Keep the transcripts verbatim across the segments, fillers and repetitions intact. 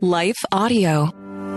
Life Audio.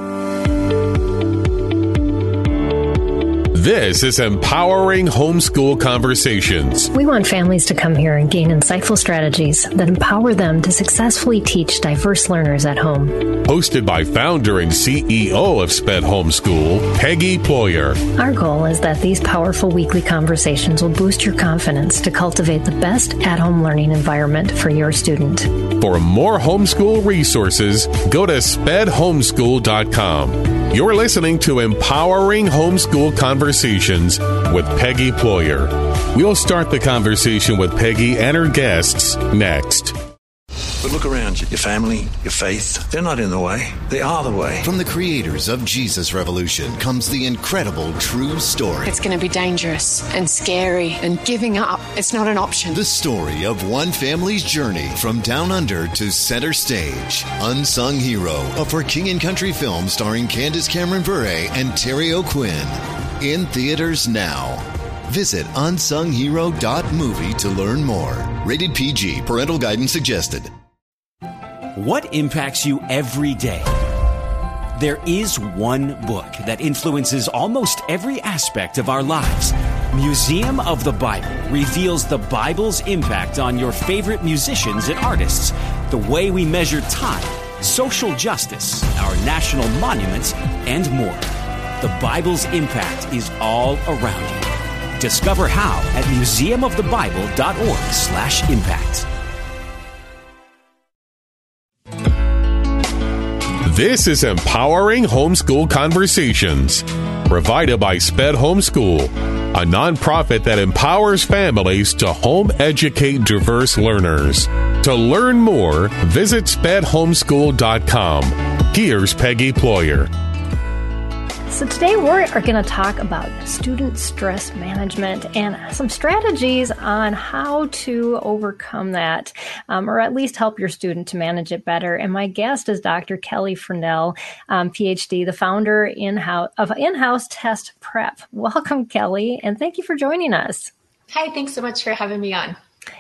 This is Empowering Homeschool Conversations. We want families to come here and gain insightful strategies that empower them to successfully teach diverse learners at home. Hosted by founder and C E O of SPED Homeschool, Peggy Ployer. Our goal is that these powerful weekly conversations will boost your confidence to cultivate the best at-home learning environment for your student. For more homeschool resources, go to sped homeschool dot com. You're listening to Empowering Homeschool Conversations with Peggy Ployer. We'll start the conversation with Peggy and her guests next. But look around you. Your family, your faith, they're not in the way. They are the way. From the creators of Jesus Revolution comes the incredible true story. It's going to be dangerous and scary, and giving up, it's not an option. The story of one family's journey from down under to center stage. Unsung Hero, a For King and Country film starring Candace Cameron Bure and Terry O'Quinn. In theaters now. Visit unsung hero dot movie to learn more. Rated P G. Parental guidance suggested. What impacts you every day? There is one book that influences almost every aspect of our lives. Museum of the Bible reveals the Bible's impact on your favorite musicians and artists, the way we measure time, social justice, our national monuments, and more. The Bible's impact is all around you. Discover how at museum of the bible dot org slash impact. This is Empowering Homeschool Conversations, provided by SPED Homeschool, a nonprofit that empowers families to home educate diverse learners. To learn more, visit sped homeschool dot com. Here's Peggy Ployer. So today we're going to talk about student stress management and some strategies on how to overcome that, um, or at least help your student to manage it better. And my guest is Doctor Kelly Freundel, um, P H D, the founder in-house of In-House Test Prep. Welcome, Kelly, and thank you for joining us. Hi, thanks so much for having me on.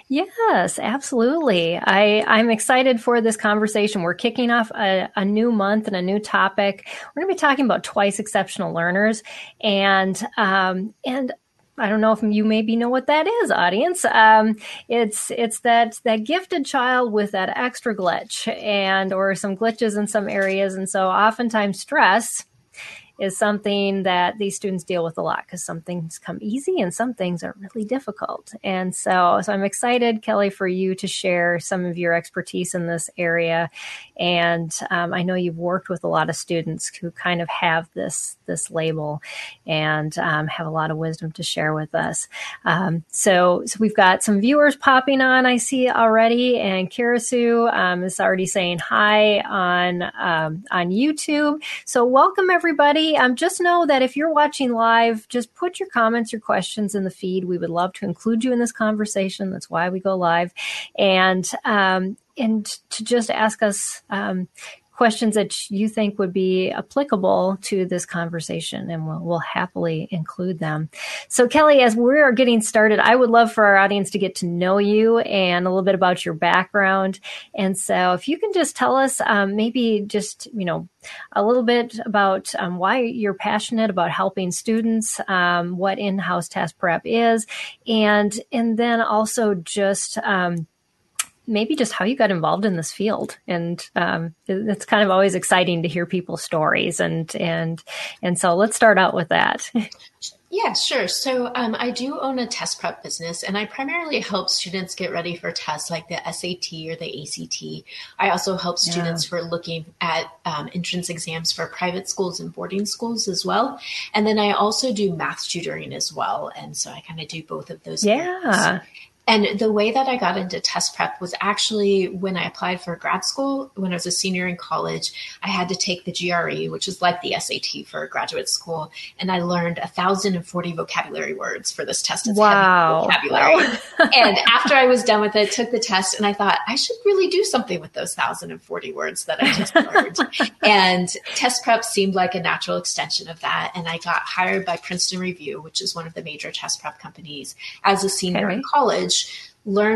Yes, absolutely. I, I'm excited for this conversation. We're kicking off a, a new month and a new topic. We're going to be talking about twice exceptional learners. And, um, and I don't know if you maybe know what that is, audience. Um, it's, it's that, that gifted child with that extra glitch and, or some glitches in some areas. And so oftentimes stress is something that these students deal with a lot because some things come easy and some things are really difficult. And so, so I'm excited, Kelly, for you to share some of your expertise in this area. And um, I know you've worked with a lot of students who kind of have this, this label and um, have a lot of wisdom to share with us. Um, so, so we've got some viewers popping on, I see already, and Kirasu um, is already saying hi on, um, on YouTube. So welcome, everybody. Um, just know that if you're watching live, just put your comments, your questions in the feed. We would love to include you in this conversation. That's why we go live. And um, and to just ask us um, questions that you think would be applicable to this conversation, and we'll, we'll happily include them. So, Kelly, as we are getting started, I would love for our audience to get to know you and a little bit about your background. And so if you can just tell us um, maybe just, you know, a little bit about um, why you're passionate about helping students, um, what in-house test prep is, and and then also just um, maybe just how you got involved in this field. And um, it's kind of always exciting to hear people's stories. And and and so let's start out with that. Yeah, sure. So um, I do own a test prep business, and I primarily help students get ready for tests like the S A T or the A C T. I also help students yeah. for looking at um, entrance exams for private schools and boarding schools as well. And then I also do math tutoring as well. And so I kind of do both of those. Yeah. Things. And the way that I got into test prep was actually when I applied for grad school. When I was a senior in college, I had to take the G R E, which is like the S A T for graduate school. And I learned one thousand forty vocabulary words for this test. It's wow. vocabulary. Wow. And after I was done with it, took the test, and I thought I should really do something with those one thousand forty words that I just learned. And test prep seemed like a natural extension of that. And I got hired by Princeton Review, which is one of the major test prep companies, as a senior okay. in college. Learn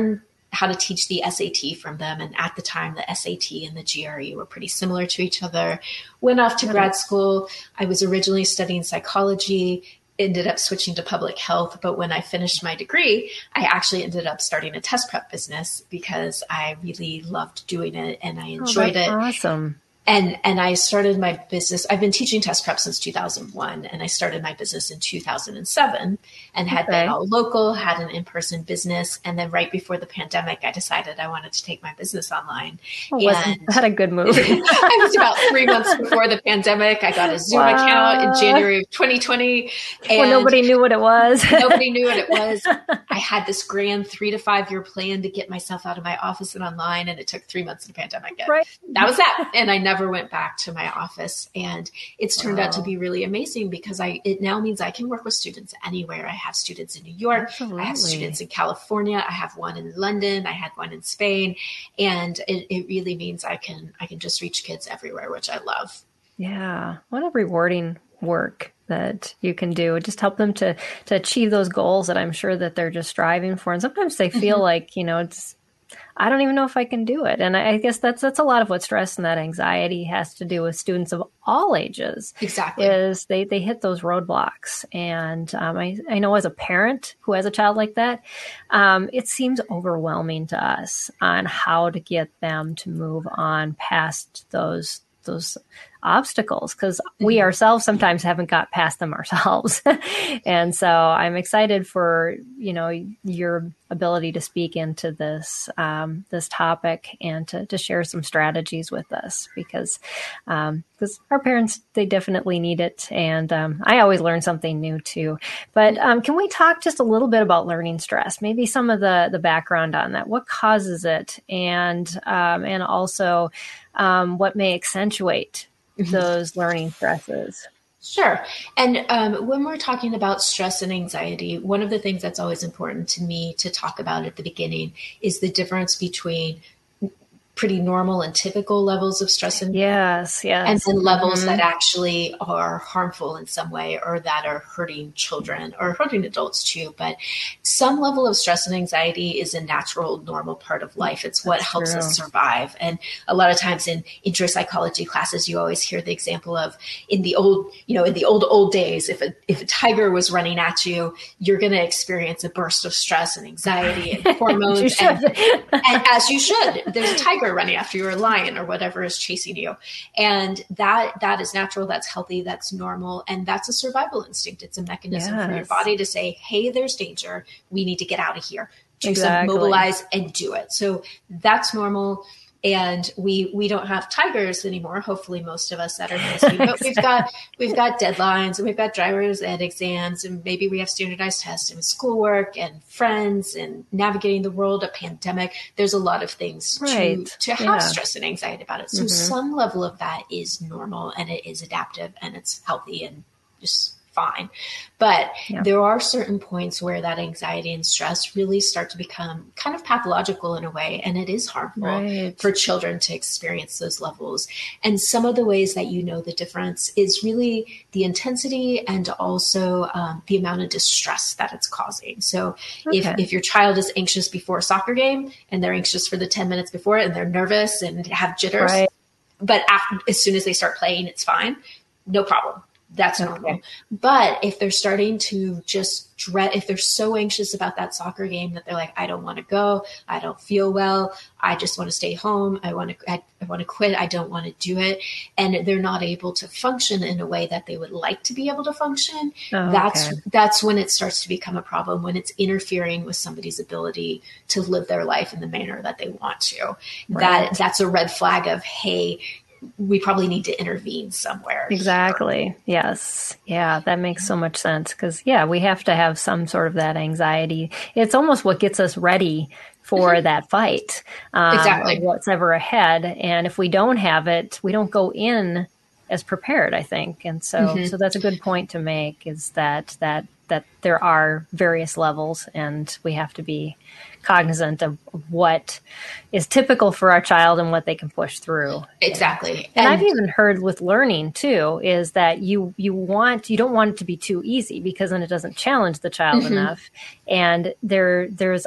how to teach the S A T from them. And at the time, the S A T and the G R E were pretty similar to each other. Went off to grad school. I was originally studying psychology, ended up switching to public health. But when I finished my degree, I actually ended up starting a test prep business because I really loved doing it and I enjoyed oh, that's it. Awesome. And and I started my business. I've been teaching test prep since two thousand one, and I started my business in two thousand seven and had okay. been all local, had an in-person business. And then right before the pandemic, I decided I wanted to take my business online. Oh, wasn't that a good move? I was about three months before the pandemic. I got a Zoom wow. account in January of twenty twenty. And well, nobody knew what it was. Nobody knew what it was. I had this grand three to five year plan to get myself out of my office and online, and it took three months of the pandemic. Right. That was that. And I never went back to my office, and it's turned wow. out to be really amazing because I it now means I can work with students anywhere. I have students in New York, Absolutely. I have students in California, I have one in London, I had one in Spain, and it, it really means I can I can just reach kids everywhere, which I love. Yeah, what a rewarding work that you can do. Just help them to to achieve those goals that I'm sure that they're just striving for, and sometimes they feel mm-hmm. like, you know, it's I don't even know if I can do it. And I guess that's that's a lot of what stress and that anxiety has to do with students of all ages. Exactly. Is they, they hit those roadblocks. And um, I, I know as a parent who has a child like that, um, it seems overwhelming to us on how to get them to move on past those those obstacles, because we ourselves sometimes haven't got past them ourselves. And so I'm excited for, you know, your ability to speak into this, um, this topic and to, to share some strategies with us, because, um, because our parents, they definitely need it. And, um, I always learn something new too. But, um, can we talk just a little bit about learning stress? Maybe some of the, the background on that, what causes it? And, um, and also, um, what may accentuate those learning stresses? Sure. And um, when we're talking about stress and anxiety, one of the things that's always important to me to talk about at the beginning is the difference between pretty normal and typical levels of stress and yes, yes. and then levels mm-hmm. that actually are harmful in some way or that are hurting children or hurting adults too. But some level of stress and anxiety is a natural, normal part of life. It's what That's helps true. us survive. And a lot of times in intro psychology classes, you always hear the example of in the old, you know, in the old, old days, if a, if a tiger was running at you, you're going to experience a burst of stress and anxiety and hormones. and, and as you should, there's a tiger running after you, or a lion or whatever is chasing you. And that that is natural, that's healthy, that's normal. And that's a survival instinct. It's a mechanism yes. for your body to say, hey, there's danger. We need to get out of here. Do exactly. some mobilize and do it. So that's normal. And we we don't have tigers anymore. Hopefully, most of us that are listening, but we've got we've got deadlines and we've got driver's ed exams, and maybe we have standardized tests and schoolwork and friends and navigating the world, a pandemic. There's a lot of things right. to to have yeah. stress and anxiety about it. So mm-hmm. some level of that is normal and it is adaptive and it's healthy and just fine. But yeah. there are certain points where that anxiety and stress really start to become kind of pathological in a way, and it is harmful right. for children to experience those levels. And some of the ways that you know the difference is really the intensity and also um, the amount of distress that it's causing. So okay. if, if your child is anxious before a soccer game and they're anxious for the ten minutes before and they're nervous and have jitters, right. but after, as soon as they start playing, it's fine, no problem. That's normal. Okay. But if they're starting to just dread, if they're so anxious about that soccer game that they're like, I don't want to go, I don't feel well, I just want to stay home, I want to, I, I want to quit, I don't want to do it, and they're not able to function in a way that they would like to be able to function, oh, that's okay. that's when it starts to become a problem, when it's interfering with somebody's ability to live their life in the manner that they want to. Right. That that's a red flag of, hey, we probably need to intervene somewhere. Exactly. Yes. Yeah, that makes so much sense because, yeah, we have to have some sort of that anxiety. It's almost what gets us ready for mm-hmm. that fight. Um, exactly. Or what's ever ahead. And if we don't have it, we don't go in as prepared, I think. And so, mm-hmm. so that's a good point to make, is that, that, that there are various levels and we have to be cognizant of what is typical for our child and what they can push through. Exactly. And, and I've even heard with learning too, is that you, you want, you don't want it to be too easy because then it doesn't challenge the child mm-hmm. enough. And there, there's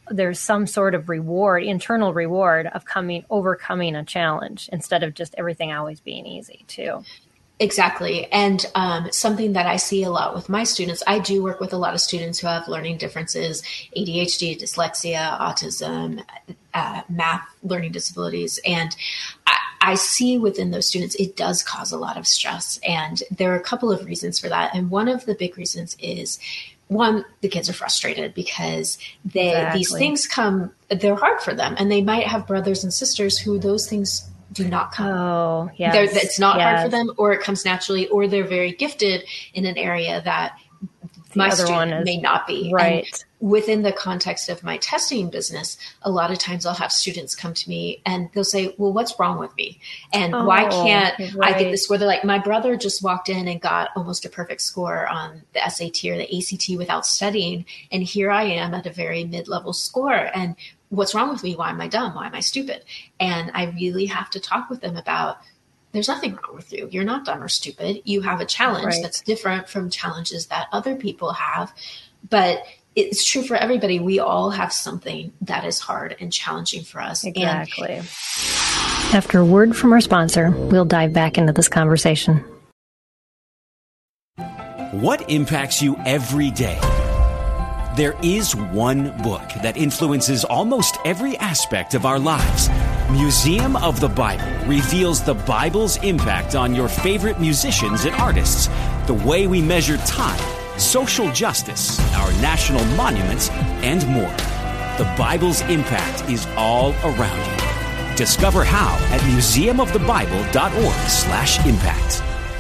there's some sort of reward, internal reward of coming, overcoming a challenge instead of just everything always being easy too. Exactly. And um, something that I see a lot with my students, I do work with a lot of students who have learning differences, A D H D, dyslexia, autism, uh, math learning disabilities. And I, I see within those students, it does cause a lot of stress. And there are a couple of reasons for that. And one of the big reasons is, one, the kids are frustrated because they, Exactly. these things come, they're hard for them. And they might have brothers and sisters who those things do not come. Oh, yes. They're, it's not yes. hard for them, or it comes naturally, or they're very gifted in an area that The my other student one is, may not be. right. And within the context of my testing business, a lot of times I'll have students come to me and they'll say, well, what's wrong with me? And Oh, why can't right. I get this? Where they're like, my brother just walked in and got almost a perfect score on the S A T or the A C T without studying. And here I am at a very mid-level score. And what's wrong with me? Why am I dumb? Why am I stupid? And I really have to talk with them about, there's nothing wrong with you. You're not dumb or stupid. You have a challenge Right. that's different from challenges that other people have. But it's true for everybody. We all have something that is hard and challenging for us. Exactly. And after a word from our sponsor, we'll dive back into this conversation. What impacts you every day? There is one book that influences almost every aspect of our lives. Museum of the Bible reveals the Bible's impact on your favorite musicians and artists, the way we measure time, social justice, our national monuments, and more. The Bible's impact is all around you. Discover how at museumofthebible.org slash impact.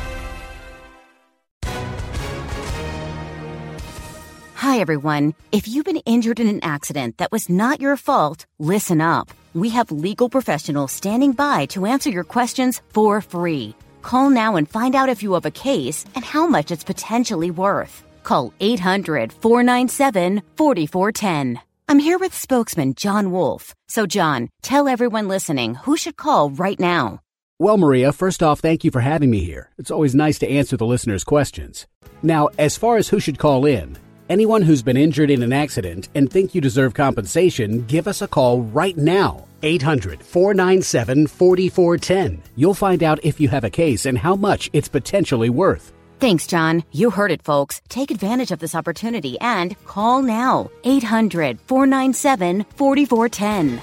Hi, everyone. If you've been injured in an accident that was not your fault, listen up. We have legal professionals standing by to answer your questions for free. Call now and find out if you have a case and how much it's potentially worth. Call eight hundred, four nine seven, four four one zero. I'm here with spokesman John Wolf. So, John, tell everyone listening who should call right now. Well, Maria, first off, thank you for having me here. It's always nice to answer the listeners' questions. Now, as far as who should call in, anyone who's been injured in an accident and think you deserve compensation, give us a call right now. eight hundred, four nine seven, four four one zero. You'll find out if you have a case and how much it's potentially worth. Thanks, John. You heard it, folks. Take advantage of this opportunity and call now. eight hundred, four nine seven, four four one zero.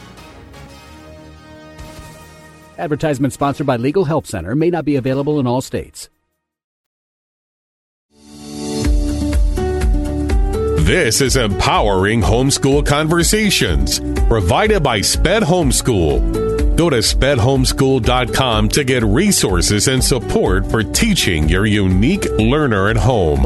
Advertisement sponsored by Legal Help Center. May not be available in all states. This is Empowering Homeschool Conversations, provided by Sped Homeschool. Go to sped homeschool dot com to get resources and support for teaching your unique learner at home.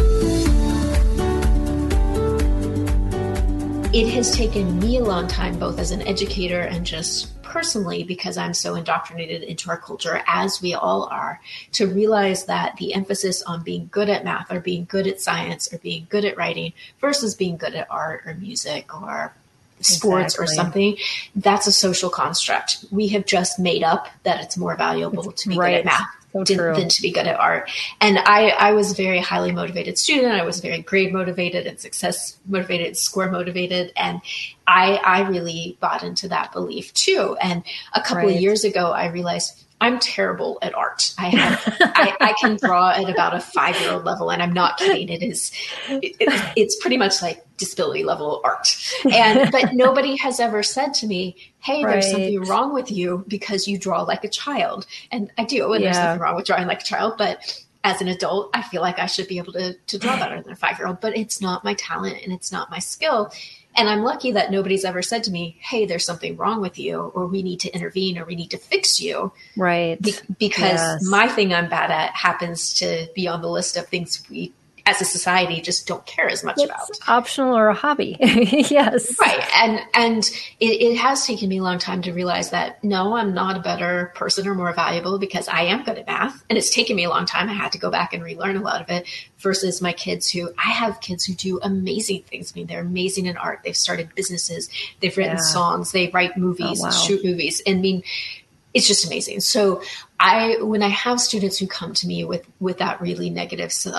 It has taken me a long time, both as an educator and just personally, because I'm so indoctrinated into our culture, as we all are, to realize that the emphasis on being good at math or being good at science or being good at writing versus being good at art or music or sports Exactly. or something, that's a social construct. We have just made up that it's more valuable to be Right. good at math So than, true. than to be good at art. And I, I was a very highly motivated student. I was very grade motivated and success motivated, score motivated. And I, I really bought into that belief too. And a couple Right. of years ago, I realized I'm terrible at art. I have, I, I can draw at about a five-year-old level, and I'm not kidding. It is, it, it, it's pretty much like disability level art. And but nobody has ever said to me, "Hey, there's Right. something wrong with you because you draw like a child." And I do, and there's Yeah. nothing wrong with drawing like a child. But as an adult, I feel like I should be able to to draw better than a five-year-old. But it's not my talent, and it's not my skill. And I'm lucky that nobody's ever said to me, "Hey, there's something wrong with you," or "We need to intervene," or "We need to fix you." Right. Be- because Yes. my thing I'm bad at happens to be on the list of things we, as a society, just don't care as much about. It's optional or a hobby. Yes. Right. And and it, it has taken me a long time to realize that, no, I'm not a better person or more valuable because I am good at math. And it's taken me a long time. I had to go back and relearn a lot of it versus my kids who, I have kids who do amazing things. I mean, they're amazing in art. They've started businesses. They've written Yeah. songs. They write movies Oh, wow. and shoot movies. And I mean, it's just amazing. So I, when I have students who come to me with, with that really negative self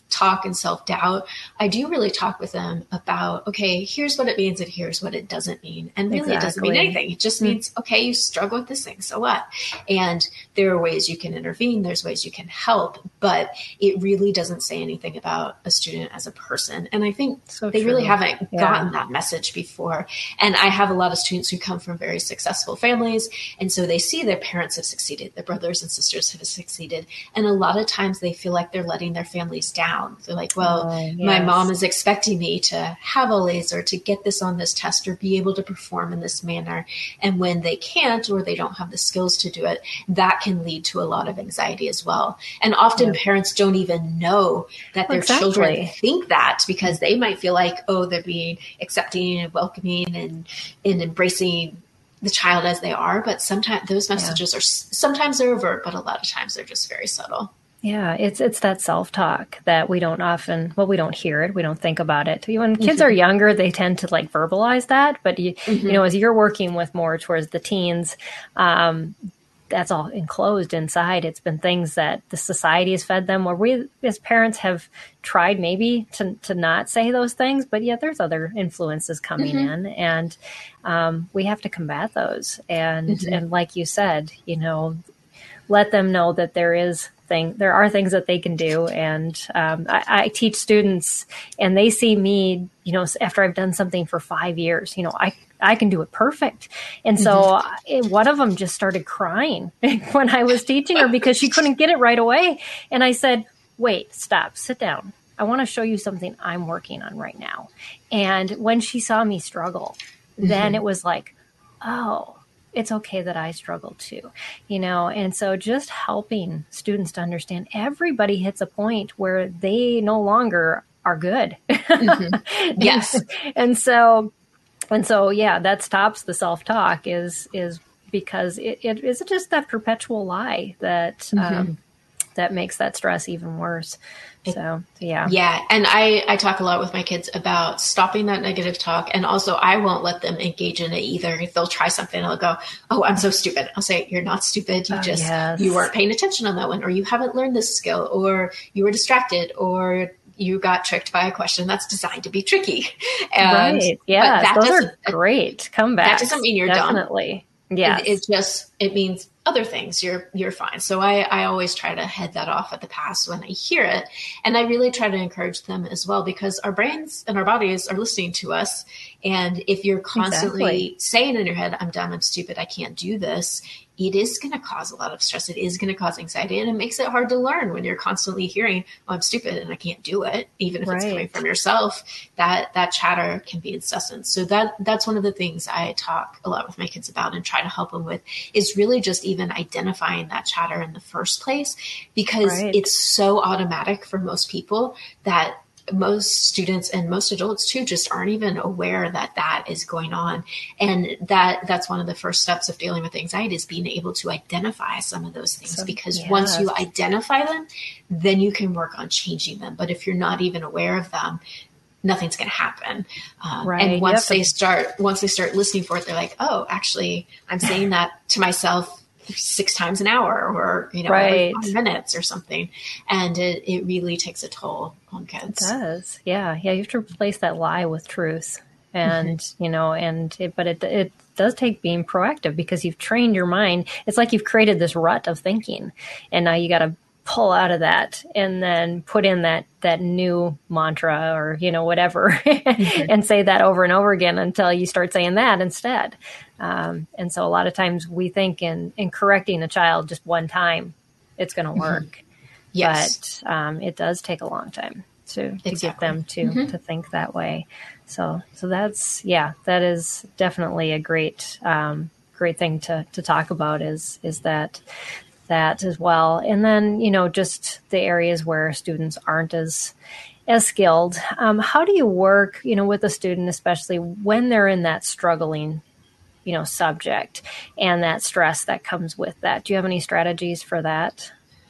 self-talk and self-doubt, I do really talk with them about, okay, here's what it means and here's what it doesn't mean. And really exactly. It doesn't mean anything. It just means, mm-hmm. okay, you struggle with this thing, so what? And there are ways you can intervene. There's ways you can help, but it really doesn't say anything about a student as a person. And I think so they true. really haven't yeah. gotten that message before. And I have a lot of students who come from very successful families. And so they see their parents have succeeded, their brothers and sisters have succeeded. And a lot of times they feel like they're letting their families down. They're like, well, oh, yes. my mom is expecting me to have all A's or to get this on this test or be able to perform in this manner. And when they can't, or they don't have the skills to do it, that can lead to a lot of anxiety as well. And often yeah. parents don't even know that their exactly. children think that, because they might feel like, oh, they're being accepting and welcoming and, and embracing the child as they are. But sometimes those messages yeah. are, sometimes they're overt, but a lot of times they're just very subtle. Yeah, it's it's that self-talk that we don't often, well, we don't hear it, we don't think about it. When kids mm-hmm. are younger, they tend to like verbalize that. But, you, mm-hmm. you know, as you're working with more towards the teens, um, that's all enclosed inside. It's been things that the society has fed them, where we as parents have tried maybe to, to not say those things. But yet there's other influences coming mm-hmm. in, and um, we have to combat those. And, mm-hmm. and like you said, you know, let them know that there is thing. There are things that they can do. And um, I, I teach students, and they see me, you know, after I've done something for five years, you know, I, I can do it perfect. And so mm-hmm. one of them just started crying when I was teaching her because she couldn't get it right away. And I said, wait, stop, sit down. I want to show you something I'm working on right now. And when she saw me struggle, mm-hmm. then it was like, oh, it's okay that I struggle too, you know? And so just helping students to understand everybody hits a point where they no longer are good. Mm-hmm. Yes. and, and so, and so, yeah, that stops the self-talk is, is because it, it is just that perpetual lie that, mm-hmm. um, that makes that stress even worse. So, yeah. Yeah. And I, I talk a lot with my kids about stopping that negative talk. And also I won't let them engage in it either. If they'll try something, I'll go, oh, I'm so stupid. I'll say, you're not stupid. You oh, just, yes. you weren't paying attention on that one, or you haven't learned this skill, or you were distracted, or you got tricked by a question that's designed to be tricky. And, right. Yeah. Those are great comebacks. That doesn't mean you're dumb. Definitely. Yeah. It, it just, it means other things. You're, you're fine. So I, I always try to head that off at the pass when I hear it. And I really try to encourage them as well, because our brains and our bodies are listening to us. And if you're constantly exactly. saying in your head, I'm dumb, I'm stupid, I can't do this, it is going to cause a lot of stress. It is going to cause anxiety, and it makes it hard to learn when you're constantly hearing, oh, I'm stupid and I can't do it. Even if right. it's coming from yourself, that, that chatter can be incessant. So that, that's one of the things I talk a lot with my kids about and try to help them with, is really just even identifying that chatter in the first place, because right. it's so automatic for most people that most students and most adults too just aren't even aware that that is going on. And that that's one of the first steps of dealing with anxiety, is being able to identify some of those things, so, because yes. once you identify them, then you can work on changing them. But if you're not even aware of them, nothing's going to happen. Um, right. And once they to- start, once they start listening for it, they're like, oh, actually I'm saying that to myself six times an hour, or, you know, right. every five minutes or something. And it, it really takes a toll on kids. It does. Yeah. Yeah. You have to replace that lie with truth. And, mm-hmm. you know, and it, but it, it does take being proactive, because you've trained your mind. It's like you've created this rut of thinking, and now you got to pull out of that and then put in that, that new mantra, or, you know, whatever, mm-hmm. and say that over and over again until you start saying that instead. Um, and so a lot of times we think in, in correcting a child just one time, it's going to work. Mm-hmm. Yes. But um, it does take a long time to, to exactly. get them to, mm-hmm. to think that way. So, so that's, yeah, that is definitely a great, um, great thing to, to talk about is, is that, that as well. And then, you know, just the areas where students aren't as, as skilled. Um, how do you work, you know, with a student, especially when they're in that struggling, you know, subject and that stress that comes with that? Do you have any strategies for that?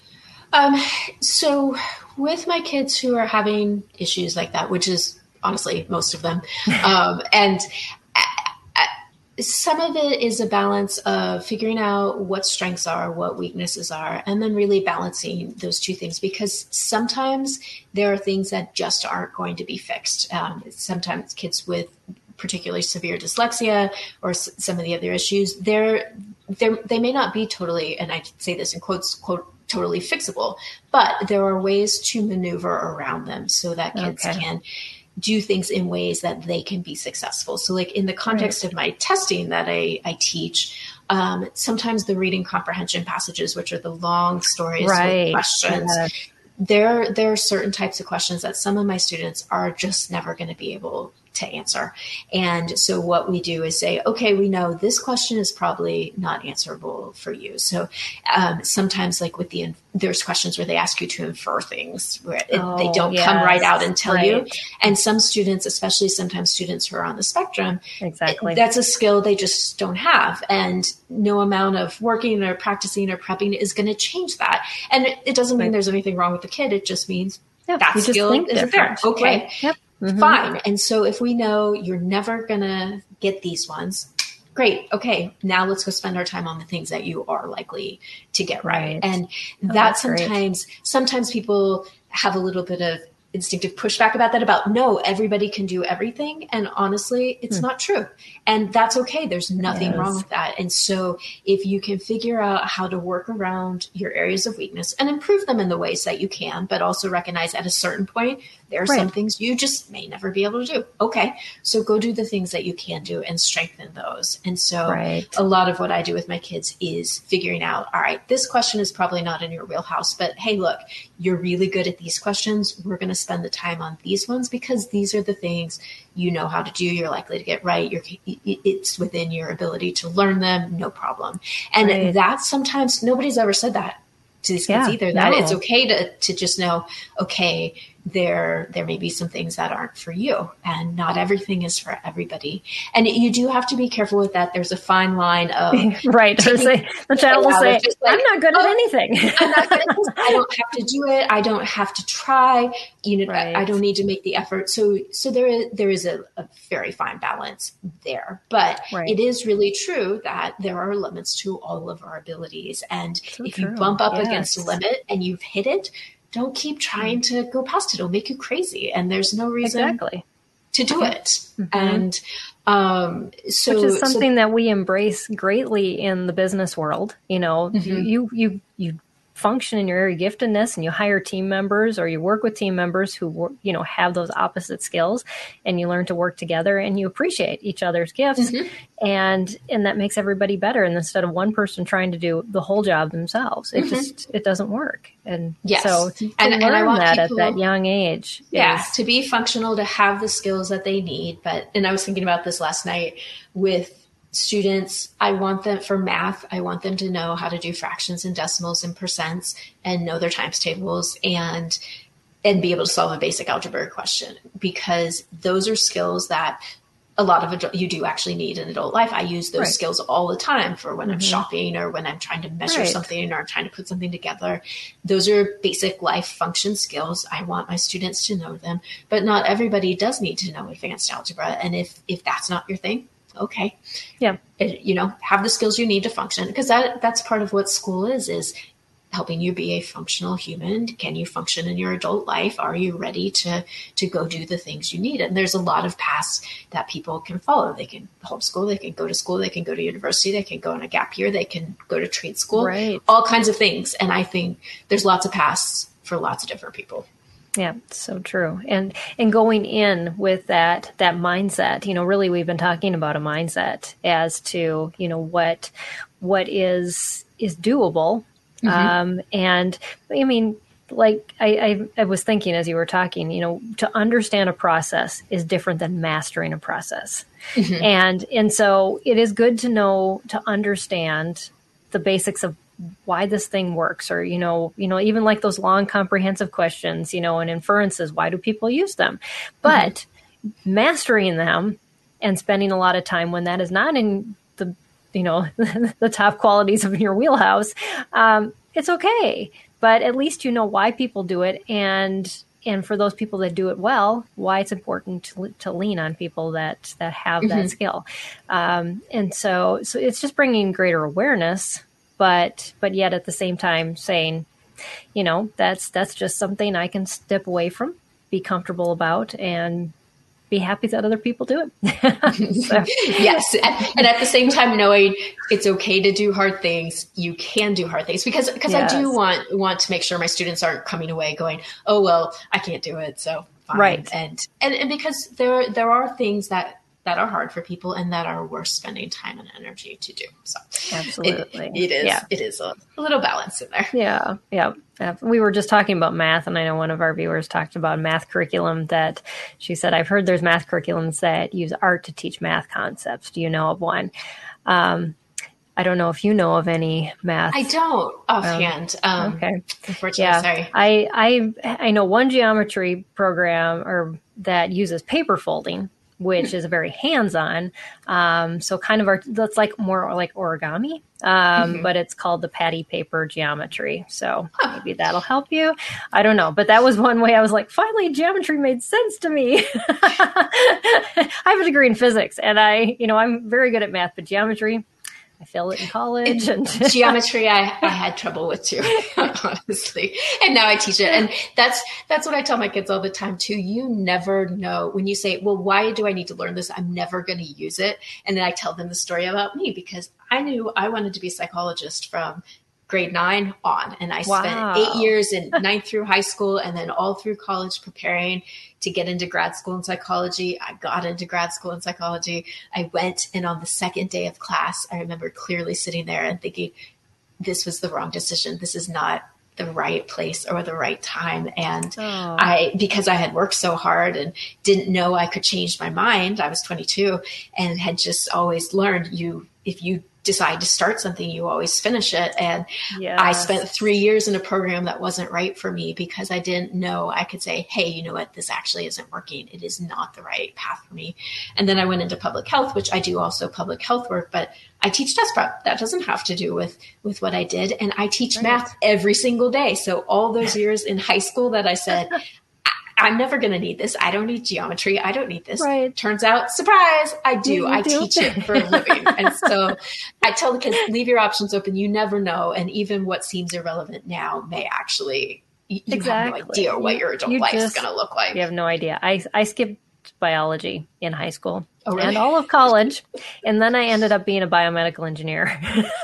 Um, so with my kids who are having issues like that, which is honestly most of them, um, and Some of it is a balance of figuring out what strengths are, what weaknesses are, and then really balancing those two things, because sometimes there are things that just aren't going to be fixed. Um, sometimes kids with particularly severe dyslexia or s- some of the other issues, they're, they're, they may not be totally, and I say this in quotes, quote, totally fixable, but there are ways to maneuver around them so that kids Okay. can do things in ways that they can be successful. So like in the context right. of my testing that I, I teach, um, sometimes the reading comprehension passages, which are the long stories right. with questions, yeah. there, there are certain types of questions that some of my students are just never going to be able to answer. And so what we do is say, okay, we know this question is probably not answerable for you. So um, sometimes like with the, there's questions where they ask you to infer things where it, oh, they don't yes. come right out and tell right. you. And some students, especially sometimes students who are on the spectrum, exactly, that's a skill they just don't have. And no amount of working or practicing or prepping is going to change that. And it, it doesn't mean right. there's anything wrong with the kid. It just means yeah, that skill isn't there. Okay. Right. Yep. Mm-hmm. Fine. And so if we know you're never going to get these ones, great. Okay. Now let's go spend our time on the things that you are likely to get right. right. And oh, that sometimes, great. sometimes people have a little bit of instinctive pushback about that, about no, everybody can do everything. And honestly, it's hmm. not true. And that's okay. There's nothing yes. wrong with that. And so if you can figure out how to work around your areas of weakness and improve them in the ways that you can, but also recognize at a certain point, there are right. some things you just may never be able to do. Okay. So go do the things that you can do and strengthen those. And so right. a lot of what I do with my kids is figuring out, all right, this question is probably not in your wheelhouse, but hey, look, you're really good at these questions. We're going to spend the time on these ones because these are the things you know how to do. You're likely to get right. You're, it's within your ability to learn them. No problem. And right. that's sometimes nobody's ever said that to these kids yeah, either, that no. it's okay to, to just know, okay, there, there may be some things that aren't for you and not everything is for everybody. And you do have to be careful with that. There's a fine line of right. Say, the child will say, like, I'm not good oh, at anything. I'm not good at this. I don't have to do it. I don't have to try, you know, right. I, I don't need to make the effort. So, so there is, there is a, a very fine balance there, but right. it is really true that there are limits to all of our abilities. And so if true. you bump up yes. against a limit and you've hit it, don't keep trying to go past it. It'll make you crazy. And there's no reason exactly. to do it. Mm-hmm. And um, so, which is something so, that we embrace greatly in the business world. You know, mm-hmm. you, you, you function in your area of giftedness and you hire team members or you work with team members who, work, you know, have those opposite skills and you learn to work together and you appreciate each other's gifts. Mm-hmm. And, and that makes everybody better. And instead of one person trying to do the whole job themselves, it mm-hmm. just, it doesn't work. And yes. so to and, learn and I want that people, at that young age. Yeah. Is, to be functional, to have the skills that they need. But, and I was thinking about this last night with students, I want them for math, I want them to know how to do fractions and decimals and percents and know their times tables and and be able to solve a basic algebra question, because those are skills that a lot of adult, you do actually need in adult life. I use those right. skills all the time for when mm-hmm. I'm shopping or when I'm trying to measure right. something or I'm trying to put something together. Those are basic life function skills. I want my students to know them, but not everybody does need to know advanced algebra. And if if that's not your thing, okay. Yeah. It, you know, have the skills you need to function, because that that's part of what school is, is helping you be a functional human. Can you function in your adult life? Are you ready to, to go do the things you need? And there's a lot of paths that people can follow. They can homeschool, they can go to school, they can go to university, they can go on a gap year, they can go to trade school, right. all kinds of things. And I think there's lots of paths for lots of different people. Yeah, so true. And and going in with that that mindset, you know, really we've been talking about a mindset as to, you know, what what is is doable. Mm-hmm. Um, and I mean, like I, I, I was thinking as you were talking, you know, to understand a process is different than mastering a process. Mm-hmm. And and so it is good to know, to understand the basics of why this thing works, or, you know, you know, even like those long comprehensive questions, you know, and inferences, why do people use them? But mm-hmm. mastering them and spending a lot of time when that is not in the, you know, the top qualities of your wheelhouse, um, it's okay. But at least you know why people do it, and and for those people that do it well, why it's important to, to lean on people that, that have mm-hmm. that skill. Um, and so, so it's just bringing greater awareness, but, but yet at the same time saying, you know, that's, that's just something I can step away from, be comfortable about, and be happy that other people do it. So. Yes. And, and at the same time, knowing it's okay to do hard things, you can do hard things, because, because yes. I do want, want to make sure my students aren't coming away going, oh, well, I can't do it. So fine. Right. And, and, and because there, there are things that, that are hard for people and that are worth spending time and energy to do. So absolutely. It, it is, yeah. it is a, a little balance in there. Yeah. Yeah. We were just talking about math, and I know one of our viewers talked about math curriculum that she said, I've heard there's math curriculums that use art to teach math concepts. Do you know of one? Um, I don't know if you know of any math. I don't offhand. Um, um, okay. Unfortunately, yeah. sorry. I, I, I know one geometry program or that uses paper folding, which is very hands-on. Um, so kind of, our, that's like more like origami, um, mm-hmm. but it's called the Patty Paper Geometry. So huh. maybe that'll help you. I don't know. But that was one way I was like, finally, geometry made sense to me. I have a degree in physics, and I, you know, I'm very good at math, but geometry, I failed it in college. And geometry, I, I had trouble with too, honestly. And now I teach it. And that's that's what I tell my kids all the time too. You never know when you say, well, why do I need to learn this? I'm never going to use it. And then I tell them the story about me, because I knew I wanted to be a psychologist from grade nine on. And I wow. spent eight years in ninth through high school and then all through college preparing to get into grad school in psychology. I got into grad school in psychology. I went, and on the second day of class, I remember clearly sitting there and thinking, this was the wrong decision. This is not the right place or the right time. And oh. I, because I had worked so hard and didn't know I could change my mind. I was twenty-two and had just always learned you, if you decide to start something, you always finish it. And yes. I spent three years in a program that wasn't right for me because I didn't know I could say, hey, you know what, this actually isn't working. It is not the right path for me. And then I went into public health, which I do also public health work, but I teach test prep. That doesn't have to do with, with what I did. And I teach right. math every single day. So all those years in high school that I said, I'm never going to need this. I don't need geometry. I don't need this. Right. Turns out, surprise, I do. You I do. teach it for a living. And so I tell the kids, leave your options open. You never know. And even what seems irrelevant now may actually, you exactly. have no idea what your adult you life just, is going to look like. You have no idea. I, I skipped biology in high school oh, really? and all of college. And then I ended up being a biomedical engineer.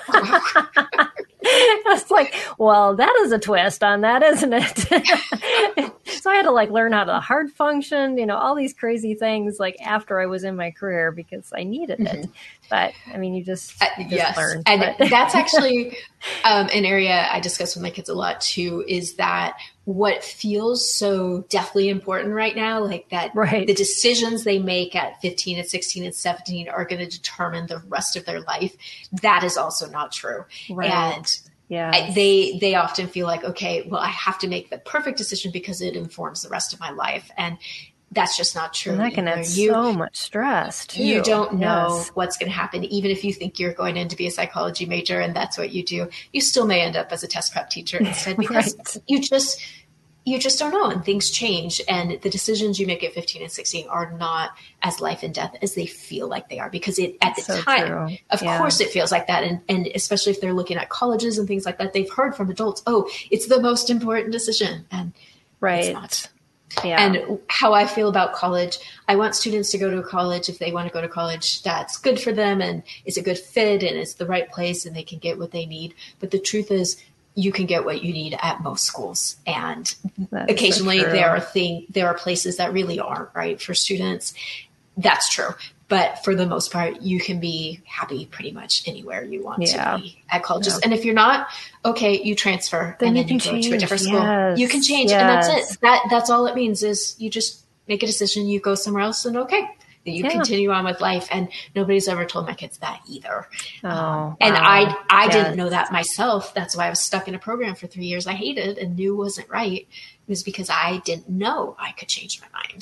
I was like, well, that is a twist on that, isn't it? So I had to like learn how to heart function, you know, all these crazy things like after I was in my career because I needed it. Mm-hmm. But I mean, you just, you just yes. learn. And but. That's actually um, an area I discuss with my kids a lot too, is that what feels so deathly important right now, like that right. the decisions they make at fifteen and sixteen and seventeen are going to determine the rest of their life. That is also not true. Right. And yeah, I, they, they often feel like, okay, well, I have to make the perfect decision because it informs the rest of my life. And that's just not true. And that can add so much stress too. You don't know yes. what's going to happen. Even if you think you're going in to be a psychology major and that's what you do, you still may end up as a test prep teacher instead because right. you just, you just don't know, and things change. And the decisions you make at fifteen and sixteen are not as life and death as they feel like they are, because it, at the so time, true. of yeah. course it feels like that. And, and especially if they're looking at colleges and things like that, they've heard from adults, oh, it's the most important decision. And right. it's not. Yeah. And how I feel about college, I want students to go to a college if they want to go to college that's good for them and is a good fit and it's the right place and they can get what they need. But the truth is, you can get what you need at most schools. And That's occasionally so there are thing, there are places that really aren't right for students. That's true. But for the most part, you can be happy pretty much anywhere you want yeah. to be at colleges. Yeah. And if you're not, okay, you transfer then and you then you can go change. to a different yes. school. You can change. Yes. And that's it. That That's all it means is you just make a decision, you go somewhere else, and okay, you yeah. continue on with life. And nobody's ever told my kids that either. Oh, um, and wow. I I yes. didn't know that myself. That's why I was stuck in a program for three years I hated and knew wasn't right. It was because I didn't know I could change my mind.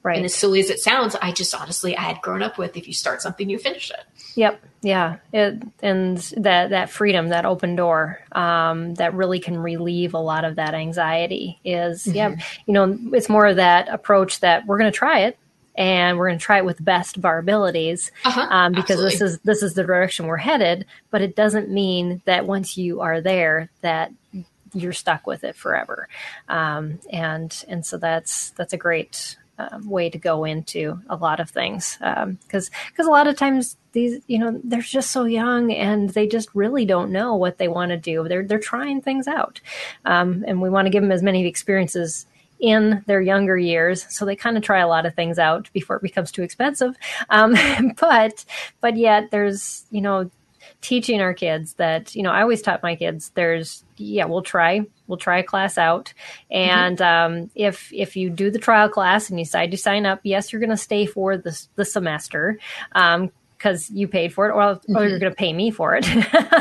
Right. And as silly as it sounds, I just honestly, I had grown up with, if you start something, you finish it. Yep. Yeah. It, and that, that freedom, that open door, um, that really can relieve a lot of that anxiety is, mm-hmm. yeah, you know, it's more of that approach that we're going to try it and we're going to try it with the best of our abilities, uh-huh, um, because absolutely. this is, this is the direction we're headed, but it doesn't mean that once you are there, that you're stuck with it forever. Um, and, and so that's, that's a great, Um, way to go into a lot of things. Um, cause, cause a lot of times these, you know, they're just so young and they just really don't know what they want to do. They're, they're trying things out. Um, and we want to give them as many experiences in their younger years. So they kind of try a lot of things out before it becomes too expensive. Um, but, but yet there's, you know, teaching our kids that, you know, I always taught my kids there's, yeah, we'll try, we'll try a class out. And, mm-hmm. um, if, if you do the trial class and you decide to sign up, yes, you're going to stay for the, the semester. Um, cause you paid for it, or, mm-hmm. or you're going to pay me for it.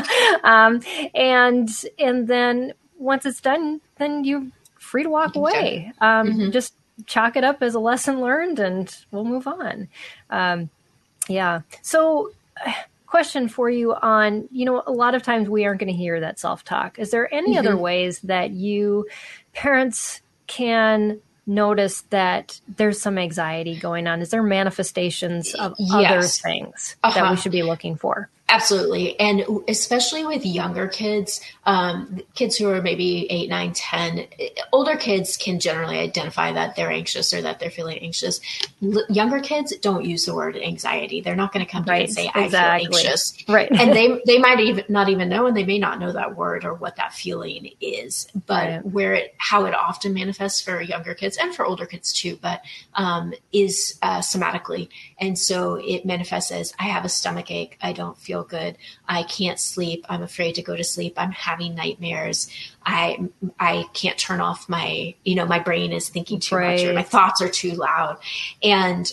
um, and, and then once it's done, then you're free to walk away. Um, mm-hmm. Just chalk it up as a lesson learned and we'll move on. Um, yeah. So, question for you on, you know, a lot of times we aren't going to hear that self-talk. Is there any mm-hmm. other ways that you parents can notice that there's some anxiety going on? Is there manifestations of yes. other things uh-huh. that we should be looking for? Absolutely. And especially with younger kids, um, kids who are maybe eight, nine, ten, older kids can generally identify that they're anxious or that they're feeling anxious. L- younger kids don't use the word anxiety. They're not going to come to right. you and say, I exactly. feel anxious. Right. And they, they might even not even know, and they may not know that word or what that feeling is, but right. where it, how it often manifests for younger kids and for older kids too, but, um, is, uh, somatically. And so it manifests as, I have a stomach ache. I don't feel good. I can't sleep. I'm afraid to go to sleep. I'm having nightmares. I, I can't turn off my, you know, my brain is thinking too right. much, or my thoughts are too loud. And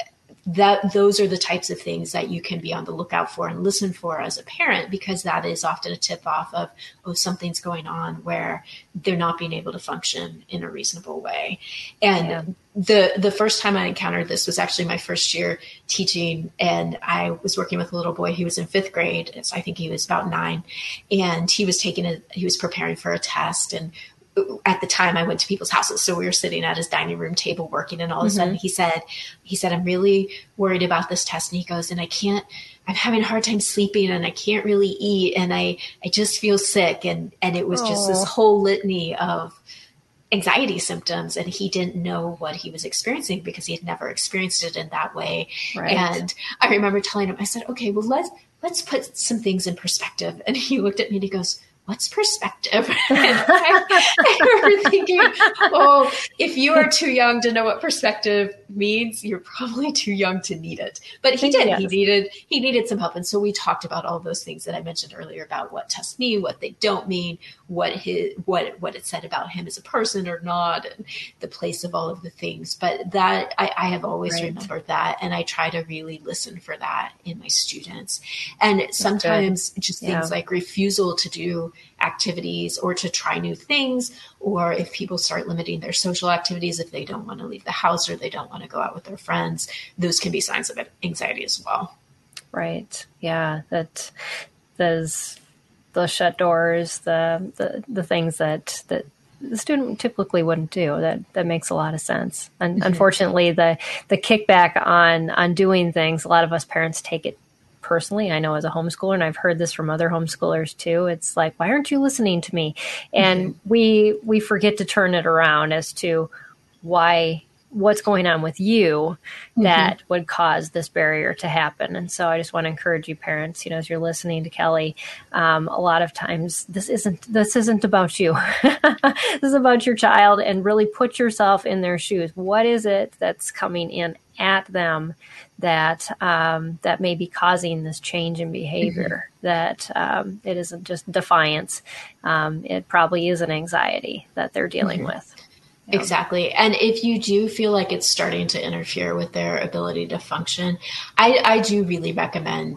that those are the types of things that you can be on the lookout for and listen for as a parent, because that is often a tip off of, oh, something's going on where they're not being able to function in a reasonable way. And yeah. the, the first time I encountered this was actually my first year teaching, and I was working with a little boy. He was in fifth grade. So I think he was about nine, and he was taking a, he was preparing for a test. And at the time I went to people's houses. So we were sitting at his dining room table working, and all of a sudden he said, he said, I'm really worried about this test. And he goes, and I can't, I'm having a hard time sleeping, and I can't really eat. And I, I just feel sick. And, and it was just Aww. this whole litany of anxiety symptoms. And he didn't know what he was experiencing because he had never experienced it in that way. Right. And I remember telling him, I said, okay, well, let's, let's put some things in perspective. And he looked at me and he goes, what's perspective? I, I remember thinking, oh, if you are too young to know what perspective means, you're probably too young to need it. But he did. Yes. He needed he needed some help. And so we talked about all those things that I mentioned earlier about what tests mean, what they don't mean, what his what what it said about him as a person or not, and the place of all of the things. But that I, I have always right. remembered that, and I try to really listen for that in my students. And That's sometimes good. just yeah. things like refusal to do activities or to try new things, or if people start limiting their social activities, if they don't want to leave the house or they don't want to go out with their friends, those can be signs of anxiety as well. Right. Yeah. That those, those shut doors, the, the, the things that, that the student typically wouldn't do, that, that makes a lot of sense. And mm-hmm. unfortunately, the, the kickback on, on doing things, a lot of us parents take it personally. I know as a homeschooler, and I've heard this from other homeschoolers too, it's like, why aren't you listening to me? And mm-hmm. we, we forget to turn it around as to why, what's going on with you that mm-hmm. would cause this barrier to happen. And so I just want to encourage you parents, you know, as you're listening to Kelly, um, a lot of times this isn't, this isn't about you. This is about your child, and really put yourself in their shoes. What is it that's coming in at them that um, that may be causing this change in behavior, mm-hmm. that um, it isn't just defiance. Um, it probably is an anxiety that they're dealing mm-hmm. with. You know? Exactly. And if you do feel like it's starting to interfere with their ability to function, I, I do really recommend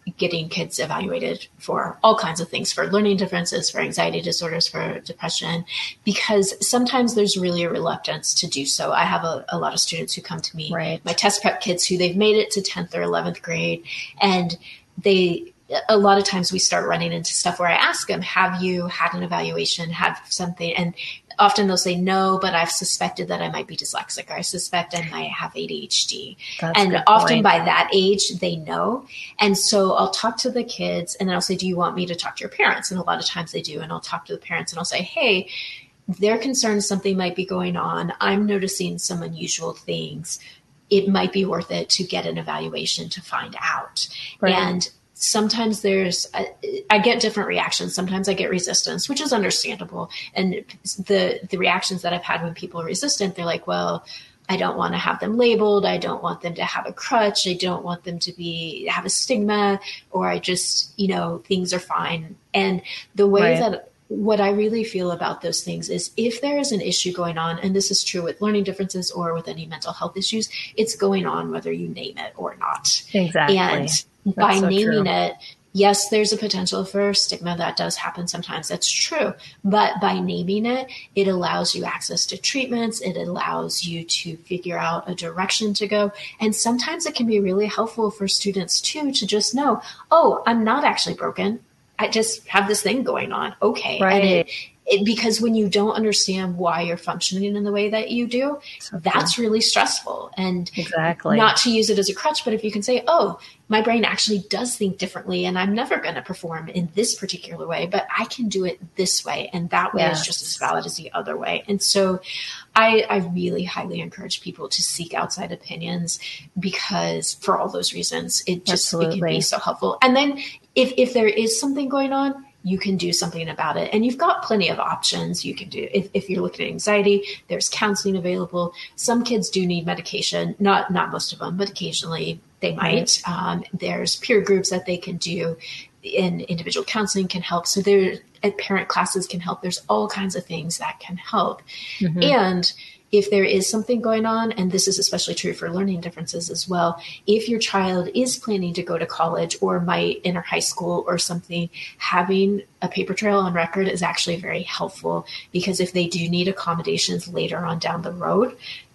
getting kids evaluated for all kinds of things, for learning differences, for anxiety disorders, for depression, because sometimes there's really a reluctance to do so. I have a, a lot of students who come to me, right. my test prep kids, who they've made it to tenth or eleventh grade, and they, a lot of times we start running into stuff where I ask them, have you had an evaluation, have something? And often they'll say no, but I've suspected that I might be dyslexic, or I suspect I might have A D H D. That's and often by that age, they know. And so I'll talk to the kids and then I'll say, do you want me to talk to your parents? And a lot of times they do. And I'll talk to the parents and I'll say, hey, they're concerned something might be going on. I'm noticing some unusual things. It might be worth it to get an evaluation to find out. Right. And sometimes there's, I get different reactions. Sometimes I get resistance, which is understandable. And the, the reactions that I've had when people are resistant, they're like, well, I don't want to have them labeled. I don't want them to have a crutch. I don't want them to be, have a stigma, or I just, you know, things are fine. And the way right. that, what I really feel about those things is if there is an issue going on, and this is true with learning differences or with any mental health issues, it's going on whether you name it or not. Exactly. And That's by so naming true. it, yes, there's a potential for stigma. That does happen sometimes. That's true. But by naming it, it allows you access to treatments. It allows you to figure out a direction to go. And sometimes it can be really helpful for students too, to just know, oh, I'm not actually broken. I just have this thing going on. Okay. Right. And it, it, because when you don't understand why you're functioning in the way that you do, So that's really stressful. And Exactly. not to use it as a crutch, but if you can say, oh, my brain actually does think differently, and I'm never going to perform in this particular way, but I can do it this way. And that way Yes. is just as valid as the other way. And so I, I really highly encourage people to seek outside opinions, because for all those reasons, it just, it can Absolutely. be so helpful. And then if, if there is something going on, you can do something about it. And you've got plenty of options you can do. If, if you're looking at anxiety, there's counseling available. Some kids do need medication, not, not most of them, but occasionally they might. Right. Um, there's peer groups that they can do, and individual counseling can help. So there, and parent classes can help. There's all kinds of things that can help. Mm-hmm. And if there is something going on, and this is especially true for learning differences as well, if your child is planning to go to college or might enter high school or something, having a paper trail on record is actually very helpful, because if they do need accommodations later on down the road,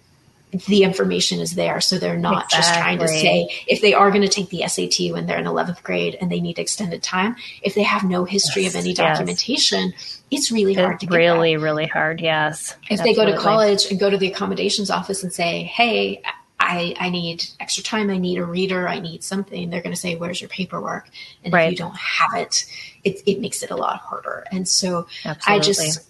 the information is there. So they're not Exactly. just trying to say, if they are going to take the S A T when they're in eleventh grade and they need extended time, if they have no history Yes, of any yes. documentation, it's really hard to It's get really, that. really hard. Yes. If they go to Absolutely. college and go to the accommodations office and say, hey, I, I need extra time, I need a reader, I need something, they're going to say, where's your paperwork? And Right. if you don't have it, it, it makes it a lot harder. And so Absolutely. I just,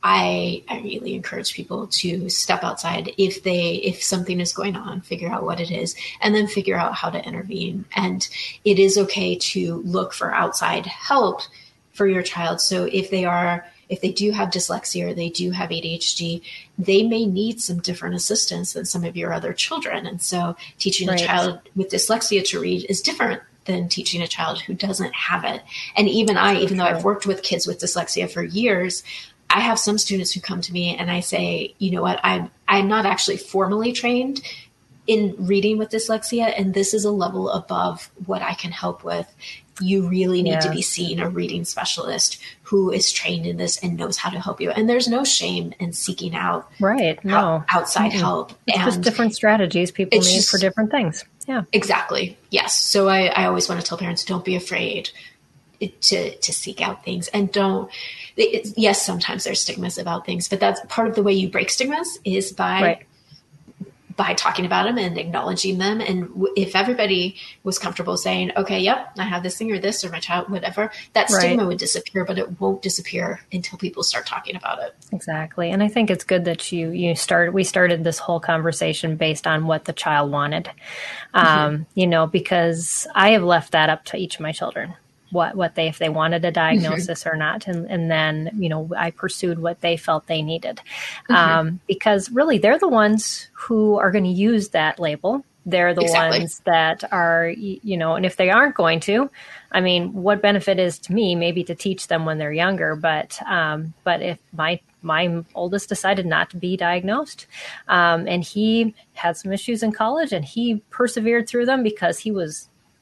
I, I really encourage people to step outside if they, if something is going on, figure out what it is, and then figure out how to intervene. And it is okay to look for outside help for your child. So if they are, if they do have dyslexia or they do have A D H D, they may need some different assistance than some of your other children. And so teaching Right. a child with dyslexia to read is different than teaching a child who doesn't have it. And even I, even though I've worked with kids with dyslexia for years, I have some students who come to me and I say, you know what, I'm, I'm not actually formally trained in reading with dyslexia, and this is a level above what I can help with. You really need to be Yes. seeing a reading specialist who is trained in this and knows how to help you. And there's no shame in seeking out Right. No. out- outside Mm-mm. help. It's and just different strategies people it's need just- for different things. Yeah. Exactly. Yes. So I, I always want to tell parents, don't be afraid to, to seek out things, and don't, it, yes, sometimes there's stigmas about things, but that's part of the way you break stigmas is by, Right. by talking about them and acknowledging them. And w- if everybody was comfortable saying, okay, yep, I have this thing or this or my child, whatever, that Right. stigma would disappear, but it won't disappear until people start talking about it. Exactly. And I think it's good that you, you started, we started this whole conversation based on what the child wanted. Um, Mm-hmm. you know, because I have left that up to each of my children, what, what they, if they wanted a diagnosis or not. And, and then, you know, I pursued what they felt they needed. Mm-hmm. Um, because really they're the ones who are going to use that label. They're the Exactly. ones that are, y- you know, and if they aren't going to, I mean, what benefit is to me, maybe to teach them when they're younger, but, um, but if my, my oldest decided not to be diagnosed, um, and he had some issues in college and he persevered through them because he was,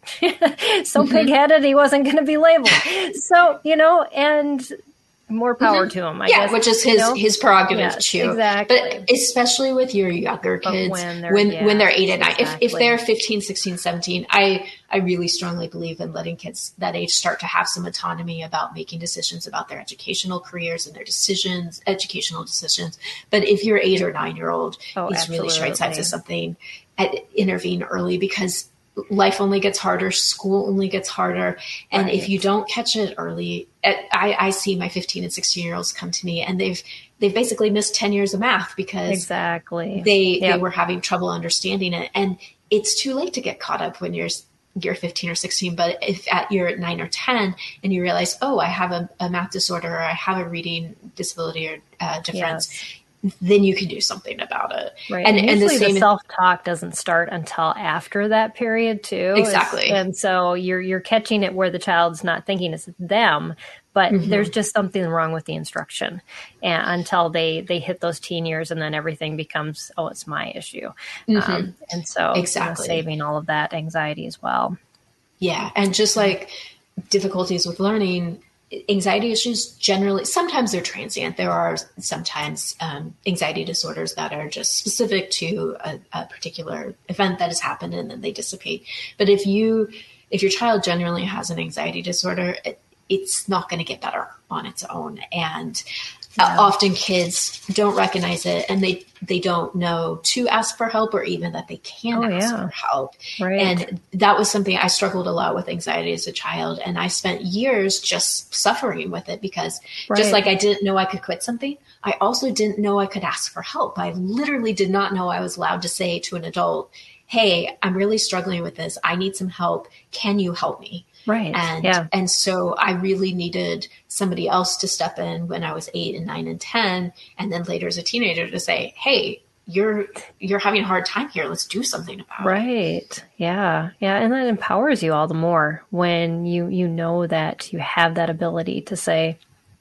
so pig-headed he wasn't going to be labeled. So, you know, and more power mm-hmm. to him, I yeah, guess. Which is his, you know? his prerogative yes, too. Exactly. But especially with your younger kids, when they're, when, yeah, when they're eight and nine, exactly. if, if they're fifteen, sixteen, seventeen, I, I really strongly believe in letting kids that age start to have some autonomy about making decisions about their educational careers and their decisions, educational decisions. But if your eight or nine year old oh, is absolutely. really showing signs of something, at, intervene early, because life only gets harder. School only gets harder. And right. if you don't catch it early, I, I see my fifteen and sixteen year olds come to me and they've, they've basically missed ten years of math because exactly they, yep. they were having trouble understanding it. And it's too late to get caught up when you're, you're fifteen or sixteen. But if at you're at nine or ten and you realize, oh, I have a, a math disorder, or I have a reading disability or uh, difference, yes. then you can do something about it. Right. And, and, and usually the, same the self-talk doesn't start until after that period too. Exactly. It's, and so you're, you're catching it where the child's not thinking it's them, but mm-hmm. there's just something wrong with the instruction and until they, they hit those teen years, and then everything becomes, oh, it's my issue. Mm-hmm. Um, and so exactly. you know, saving all of that anxiety as well. Yeah. And just like difficulties with learning, anxiety issues generally, sometimes they're transient. There are sometimes um, anxiety disorders that are just specific to a, a particular event that has happened and then they dissipate. But if you, if your child generally has an anxiety disorder, it, it's not going to get better on its own. And yeah. uh, often kids don't recognize it and they, they don't know to ask for help or even that they can oh, ask yeah. for help. Right. And that was something I struggled a lot with anxiety as a child. And I spent years just suffering with it because right. just like I didn't know I could quit something, I also didn't know I could ask for help. I literally did not know I was allowed to say to an adult, hey, I'm really struggling with this. I need some help. Can you help me? Right. And, yeah. and so I really needed somebody else to step in when I was eight and nine and ten. And then later as a teenager to say, hey, you're, you're having a hard time here. Let's do something about right. it. Right. Yeah. Yeah. And that empowers you all the more when you, you know that you have that ability to say,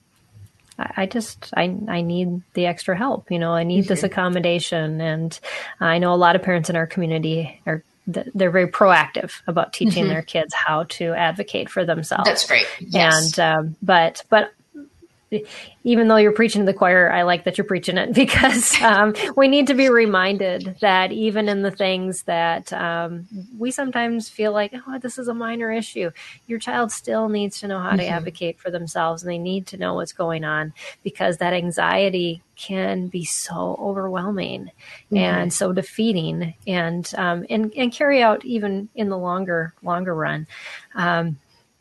I, I just, I, I need the extra help. You know, I need mm-hmm. this accommodation. And I know a lot of parents in our community are they're very proactive about teaching mm-hmm. their kids how to advocate for themselves. That's great. Yes. And, um, but, but even though you're preaching to the choir, I like that you're preaching it because, um, we need to be reminded that even in the things that, um, we sometimes feel like, oh, this is a minor issue, your child still needs to know how mm-hmm. to advocate for themselves and they need to know what's going on because that anxiety can be so overwhelming mm-hmm. and so defeating and, um, and, and carry out even in the longer, longer run. Um,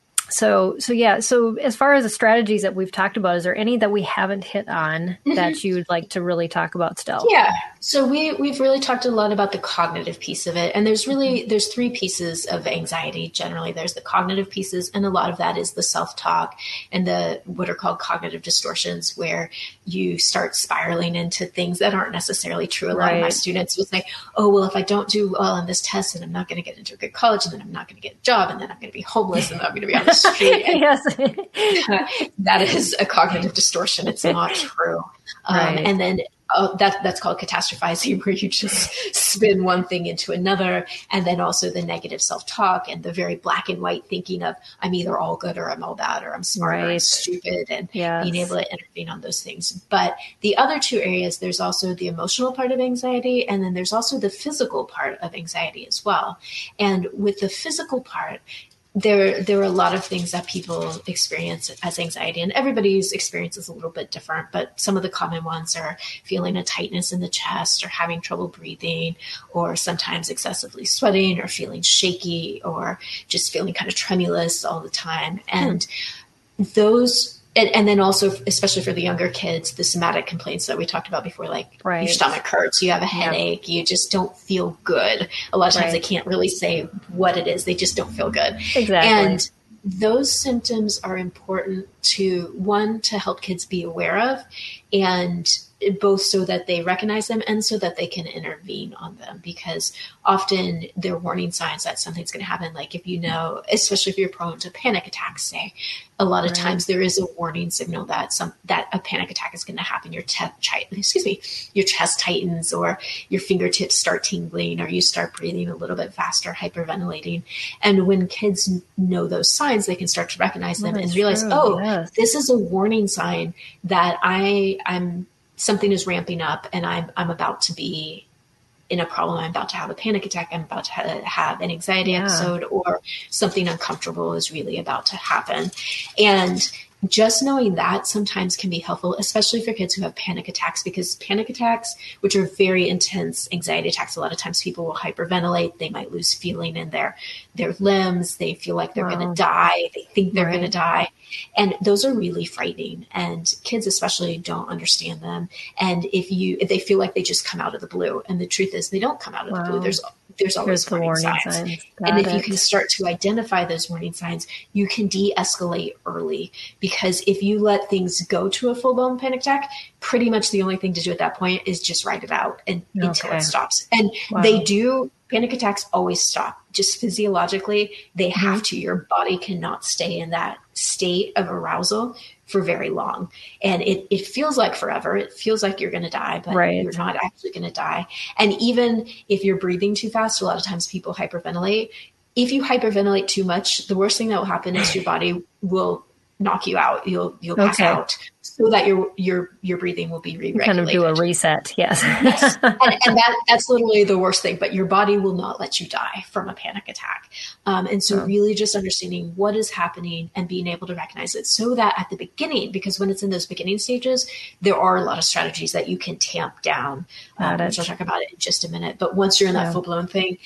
So, so yeah. So as far as the strategies that we've talked about, is there any that we haven't hit on mm-hmm. that you'd like to really talk about still? Yeah. So we, we've really talked a lot about the cognitive piece of it. And there's really, mm-hmm. there's three pieces of anxiety. Generally, there's the cognitive pieces. And a lot of that is the self-talk and the, what are called cognitive distortions, where you start spiraling into things that aren't necessarily true. A lot right. of my students will say, oh, well, if I don't do well on this test, then I'm not going to get into a good college and then I'm not going to get a job and then I'm going to be homeless and I'm going to be on the street. Yes. uh, that is a cognitive distortion. It's not true. Um, right. And then uh, that that's called catastrophizing, where you just spin one thing into another. And then also the negative self-talk and the very black and white thinking of I'm either all good or I'm all bad or I'm smart right. or I'm stupid, and yes. being able to intervene on those things. But the other two areas, there's also the emotional part of anxiety, and then there's also the physical part of anxiety as well. And with the physical part, There, there are a lot of things that people experience as anxiety, and everybody's experience is a little bit different, but some of the common ones are feeling a tightness in the chest or having trouble breathing, or sometimes excessively sweating or feeling shaky or just feeling kind of tremulous all the time. And hmm. those, and, and then also, especially for the younger kids, the somatic complaints that we talked about before, like right. your stomach hurts, you have a headache, yeah. you just don't feel good. A lot of times right. they can't really say what it is. They just don't feel good. Exactly. And those symptoms are important to, one, to help kids be aware of, and both so that they recognize them and so that they can intervene on them, because often they're warning signs that something's going to happen. Like if you know, especially if you're prone to panic attacks, say, a lot of right. times there is a warning signal that some that a panic attack is going to happen. Your chest, excuse me, your chest tightens, or your fingertips start tingling, or you start breathing a little bit faster, hyperventilating. And when kids know those signs, they can start to recognize them and realize, true. oh, yes. this is a warning sign that I I'm something is ramping up and I'm I'm about to be in a problem. I'm about to have a panic attack. I'm about to ha- have an anxiety yeah. episode, or something uncomfortable is really about to happen. And just knowing that sometimes can be helpful, especially for kids who have panic attacks, because panic attacks, which are very intense anxiety attacks, a lot of times people will hyperventilate. They might lose feeling in their, their limbs. They feel like they're wow. going to die. They think they're right. going to die. And those are really frightening, and kids especially don't understand them. And if you, if they feel like they just come out of the blue, and the truth is they don't come out of wow. the blue. There's, there's always warning, warning signs. signs. And if it. you can start to identify those warning signs, you can de-escalate early, because if you let things go to a full-blown panic attack, pretty much the only thing to do at that point is just ride it out and okay. until it stops. And wow. they do, panic attacks always stop. Just physiologically, they mm-hmm. have to. Your body cannot stay in that state of arousal for very long. And it, it feels like forever. It feels like you're going to die, but right. you're not actually going to die. And even if you're breathing too fast, a lot of times people hyperventilate. If you hyperventilate too much, the worst thing that will happen is your body will knock you out. You'll, you'll pass okay. out, so that your, your, your breathing will be re-regulated. Kind of do a reset. Yes. yes. And, and that, that's literally the worst thing, but your body will not let you die from a panic attack. Um, and so oh. really just understanding what is happening and being able to recognize it, so that at the beginning, because when it's in those beginning stages, there are a lot of strategies that you can tamp down, um, which I'll talk about it in just a minute. But once you're in that yeah. full blown thing,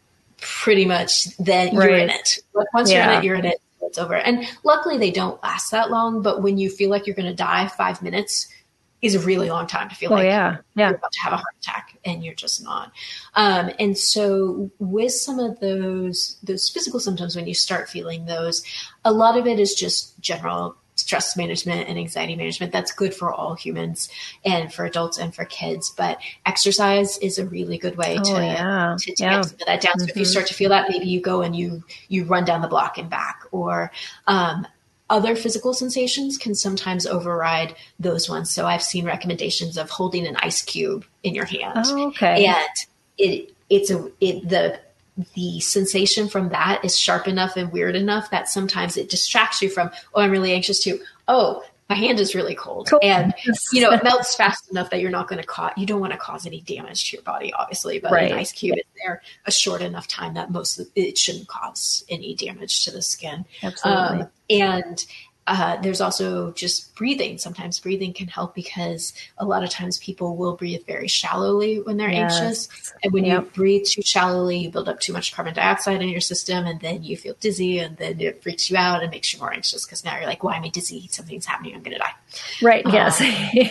pretty much then right. you're in it. Once yeah. you're in it, you're in it. It's over. And luckily they don't last that long, but when you feel like you're going to die, five minutes is a really long time to feel oh, like yeah. Yeah. you're about to have a heart attack, and you're just not. Um, and so with some of those, those physical symptoms, when you start feeling those, a lot of it is just general stress management and anxiety management. That's good for all humans, and for adults and for kids. But exercise is a really good way oh, to, yeah. to, to yeah. get some of that down. Mm-hmm. So if you start to feel that, maybe you go and you, you run down the block and back, or, um, other physical sensations can sometimes override those ones. So I've seen recommendations of holding an ice cube in your hand. Oh, okay. And it, it's a, it, the, the sensation from that is sharp enough and weird enough that sometimes it distracts you from, oh, I'm really anxious to, oh, my hand is really cold. cold. And, you know, it melts fast enough that you're not going to cause, you don't want to cause any damage to your body, obviously, but right. an ice cube is there a short enough time that most of it shouldn't cause any damage to the skin. Absolutely. Um, and Uh, there's also just breathing. Sometimes breathing can help, because a lot of times people will breathe very shallowly when they're yes. anxious. And when yep. you breathe too shallowly, you build up too much carbon dioxide in your system, and then you feel dizzy, and then it freaks you out and makes you more anxious, because now you're like, why am I dizzy? Something's happening. I'm going to die. Right. Um, yes.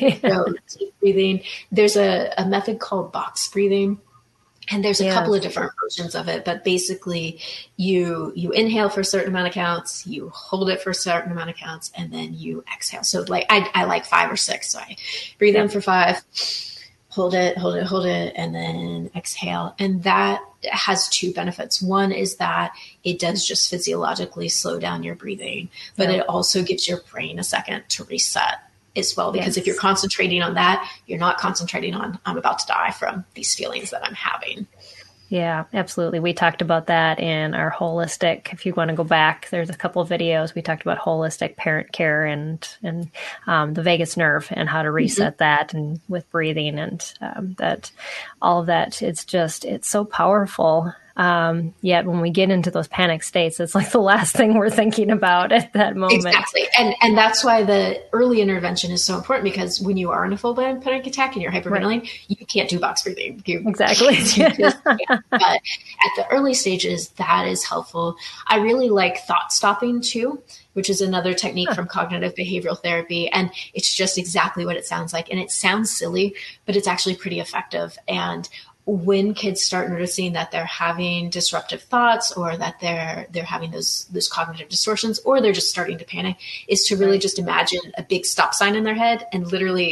so deep breathing. There's a, a method called box breathing. And there's a yeah. couple of different versions of it, but basically you, you inhale for a certain amount of counts, you hold it for a certain amount of counts, and then you exhale. So like, I, I like five or six. So I breathe yeah. in for five, hold it, hold it, hold it, and then exhale. And that has two benefits. One is that it does just physiologically slow down your breathing, but yeah. it also gives your brain a second to reset as well, because yes. if you're concentrating on that, you're not concentrating on, I'm about to die from these feelings that I'm having. Yeah, absolutely. We talked about that in our holistic, if you want to go back, there's a couple of videos. We talked about holistic parent care and, and um, the vagus nerve and how to reset mm-hmm. that, and with breathing, and um, that all of that. It's just, it's so powerful. Um, yet when we get into those panic states, it's like the last thing we're thinking about at that moment. Exactly. And and that's why the early intervention is so important, because when you are in a full-blown panic attack and you're hyperventilating, right. you can't do box breathing. You, exactly. You just can't. But at the early stages, that is helpful. I really like thought stopping too, which is another technique huh. from cognitive behavioral therapy. And it's just exactly what it sounds like. And it sounds silly, but it's actually pretty effective. And when kids start noticing that they're having disruptive thoughts, or that they're they're having those those cognitive distortions, or they're just starting to panic, is to really right. just imagine a big stop sign in their head and literally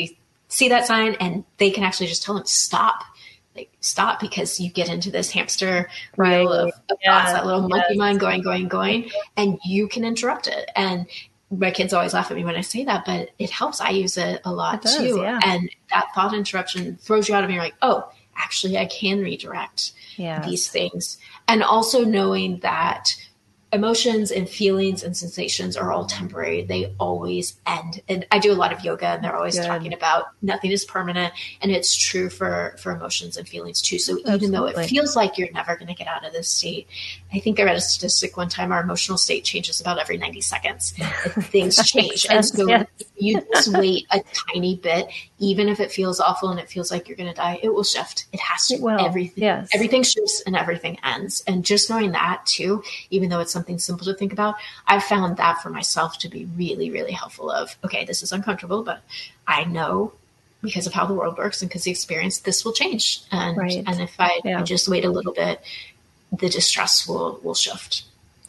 see that sign and they can actually just tell them, stop, like stop, because you get into this hamster right. wheel of, of yeah. thoughts, that little monkey yes. mind going, going, going, and you can interrupt it. And my kids always laugh at me when I say that, but it helps. I use it a lot it does, too. Yeah. And that thought interruption throws you out of me. You're like, oh, actually I can redirect yes. these things. And also knowing that emotions and feelings and sensations are all temporary. They always end. And I do a lot of yoga, and they're always Good. talking about nothing is permanent. And it's true for, for emotions and feelings too. So even Absolutely. though it feels like you're never going to get out of this state, I think I read a statistic one time, our emotional state changes about every ninety seconds. Things change. And so yes. if you just wait a tiny bit, even if it feels awful and it feels like you're going to die, it will shift. It has to. It will. Everything, yes. everything shifts and everything ends. And just knowing that too, even though it's something simple to think about, I've found that for myself to be really, really helpful of, okay, this is uncomfortable, but I know because of how the world works and because the experience, this will change. And, right. and if I, yeah. I just wait a little bit, the distress will, will shift.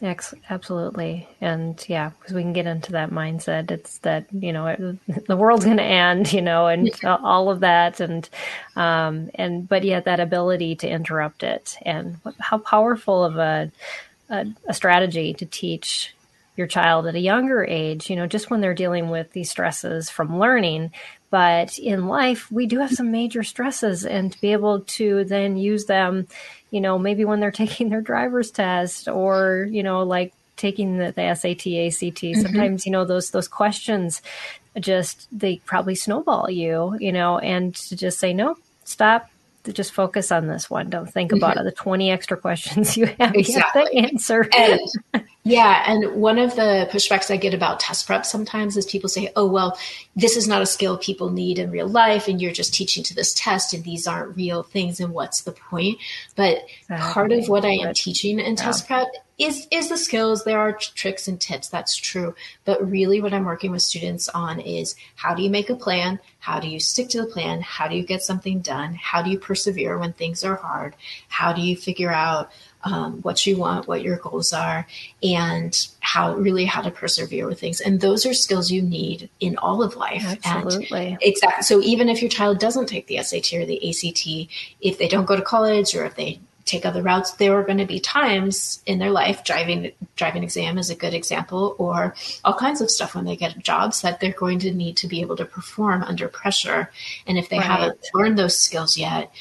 Absolutely. And yeah, because we can get into that mindset. It's that, you know, it, the world's going to end, you know, and yeah. all of that. And, um, and, but yet that ability to interrupt it, and how powerful of a, a, a strategy to teach your child at a younger age, you know, just when they're dealing with these stresses from learning. But in life, we do have some major stresses, and to be able to then use them, you know, maybe when they're taking their driver's test, or, you know, like taking the, the S A T, A C T, mm-hmm. sometimes, you know, those, those questions just, they probably snowball you, you know, and to just say, no, stop, to just focus on this one. Don't think about mm-hmm. it. The twenty extra questions you have exactly. to answer. And, yeah. And one of the pushbacks I get about test prep sometimes is people say, oh, well, this is not a skill people need in real life, and you're just teaching to this test, and these aren't real things, and what's the point? But exactly. part of what I am teaching in yeah. test prep is is the skills. There are t- tricks and tips. That's true. But really what I'm working with students on is, how do you make a plan? How do you stick to the plan? How do you get something done? How do you persevere when things are hard? How do you figure out um, what you want, what your goals are, and how really how to persevere with things? And those are skills you need in all of life. Absolutely. And exactly. So even if your child doesn't take the S A T or the A C T, if they don't go to college, or if they take other routes, there are going to be times in their life, driving driving exam is a good example, or all kinds of stuff when they get jobs, that they're going to need to be able to perform under pressure. And if they right. haven't learned those skills yet,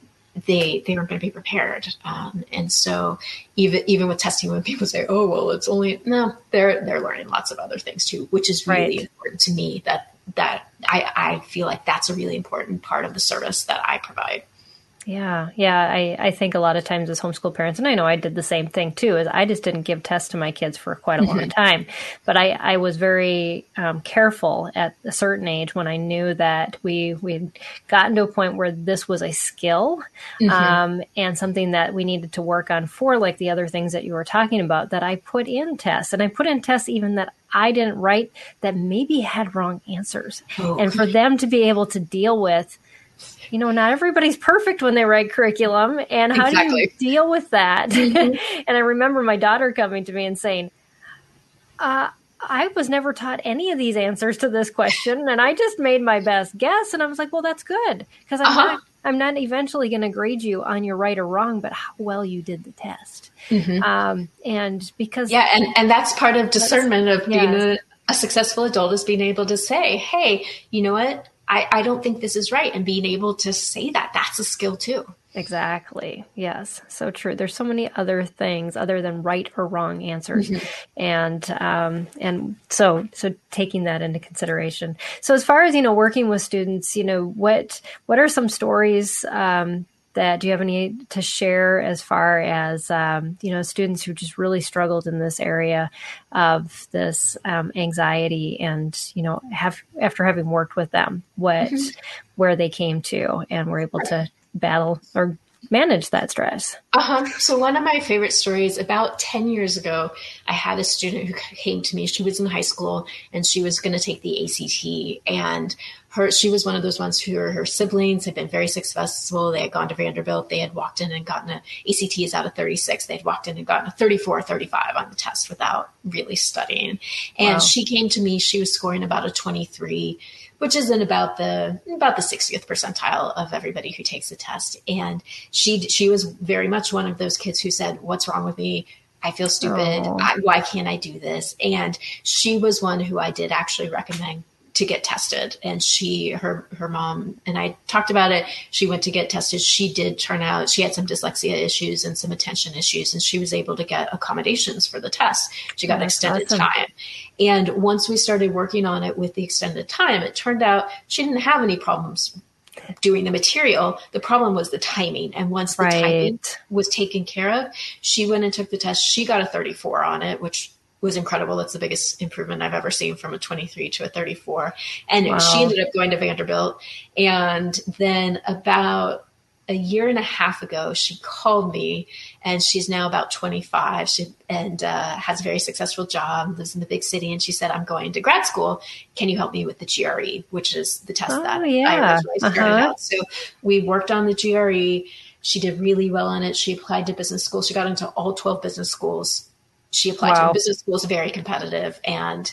they they aren't going to be prepared. Um, and so even even with testing, when people say, oh, well, it's only, no, they're they're learning lots of other things too, which is really right. important to me. That that I, I feel like that's a really important part of the service that I provide. Yeah. Yeah. I, I think a lot of times as homeschool parents, and I know I did the same thing too, is I just didn't give tests to my kids for quite a long mm-hmm. time. But I, I was very um, careful at a certain age when I knew that we, we'd gotten to a point where this was a skill mm-hmm. um, and something that we needed to work on for, like the other things that you were talking about, that I put in tests. And I put in tests even that I didn't write, that maybe had wrong answers. Oh. And for them to be able to deal with, you know, not everybody's perfect when they write curriculum. And how exactly. do you deal with that? Mm-hmm. And I remember my daughter coming to me and saying, uh, I was never taught any of these answers to this question, and I just made my best guess. And I was like, well, that's good, because I'm, uh-huh. not, I'm not eventually going to grade you on your right or wrong, but how well you did the test. Mm-hmm. Um, and because... Yeah, and, and that's part of discernment of being yes. a, a successful adult, is being able to say, hey, you know what? I, I don't think this is right. And being able to say that, that's a skill too. Exactly. Yes. So true. There's so many other things other than right or wrong answers. Mm-hmm. And, um, and so, so taking that into consideration. So as far as, you know, working with students, you know, what, what are some stories, um, that do you have any to share as far as, um, you know, students who just really struggled in this area of this um, anxiety, and, you know, have, after having worked with them, what, mm-hmm. where they came to and were able to battle or manage that stress? Uh-huh. So one of my favorite stories, about ten years ago, I had a student who came to me. She was in high school and she was going to take the A C T, and her, she was one of those ones who, her siblings had been very successful. They had gone to Vanderbilt. They had walked in and gotten a, A C T is out of thirty-six. They'd walked in and gotten a thirty-four or thirty-five on the test without really studying. And wow. she came to me, she was scoring about a twenty-three. which is in about the about the sixtieth percentile of everybody who takes the test. And she she was very much one of those kids who said, "What's wrong with me? I feel stupid. Oh. I, why can't I do this?" And she was one who I did actually recommend to get tested. And she, her, her mom and I talked about it. She went to get tested. She did turn out, she had some dyslexia issues and some attention issues, and she was able to get accommodations for the test. She got That's extended awesome. time. And once we started working on it with the extended time, it turned out she didn't have any problems doing the material. The problem was the timing. And once the Right. timing was taken care of, she went and took the test. She got a thirty-four on it, which was incredible. That's the biggest improvement I've ever seen, from a twenty-three to a thirty-four. And Wow. she ended up going to Vanderbilt. And then about a year and a half ago, she called me, and she's now about twenty-five. She and uh, has a very successful job, lives in the big city. And she said, "I'm going to grad school. Can you help me with the G R E?" which is the test Oh, that yeah. I originally started Uh-huh. out. So we worked on the G R E. She did really well on it. She applied to business school. She got into all twelve business schools. She applied Wow. to business schools, very competitive. And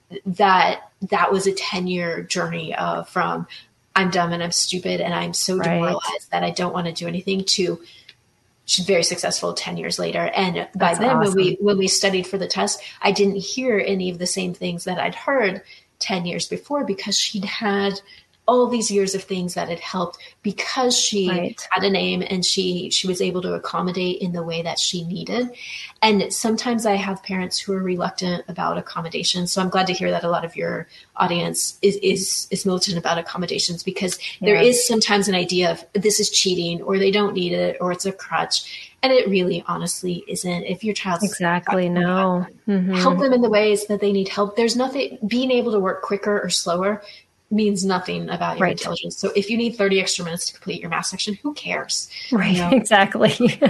that, that was a ten year journey of from I'm dumb and I'm stupid and I'm so Right. demoralized that I don't want to do anything to she's very successful ten years later. And by That's then, when we, awesome. when we studied for the test, I didn't hear any of the same things that I'd heard ten years before, because she'd had all these years of things that had helped, because she Right. had a name and she, she was able to accommodate in the way that she needed. And sometimes I have parents who are reluctant about accommodations. So I'm glad to hear that a lot of your audience is, is, is militant about accommodations, because there Yeah. is sometimes an idea of this is cheating, or they don't need it, or it's a crutch. And it really honestly isn't. If your child's Exactly. No. Mhm. help them in the ways that they need help. There's nothing, being able to work quicker or slower means nothing about your Right. intelligence. So if you need thirty extra minutes to complete your math section, who cares? Right. You know? Exactly.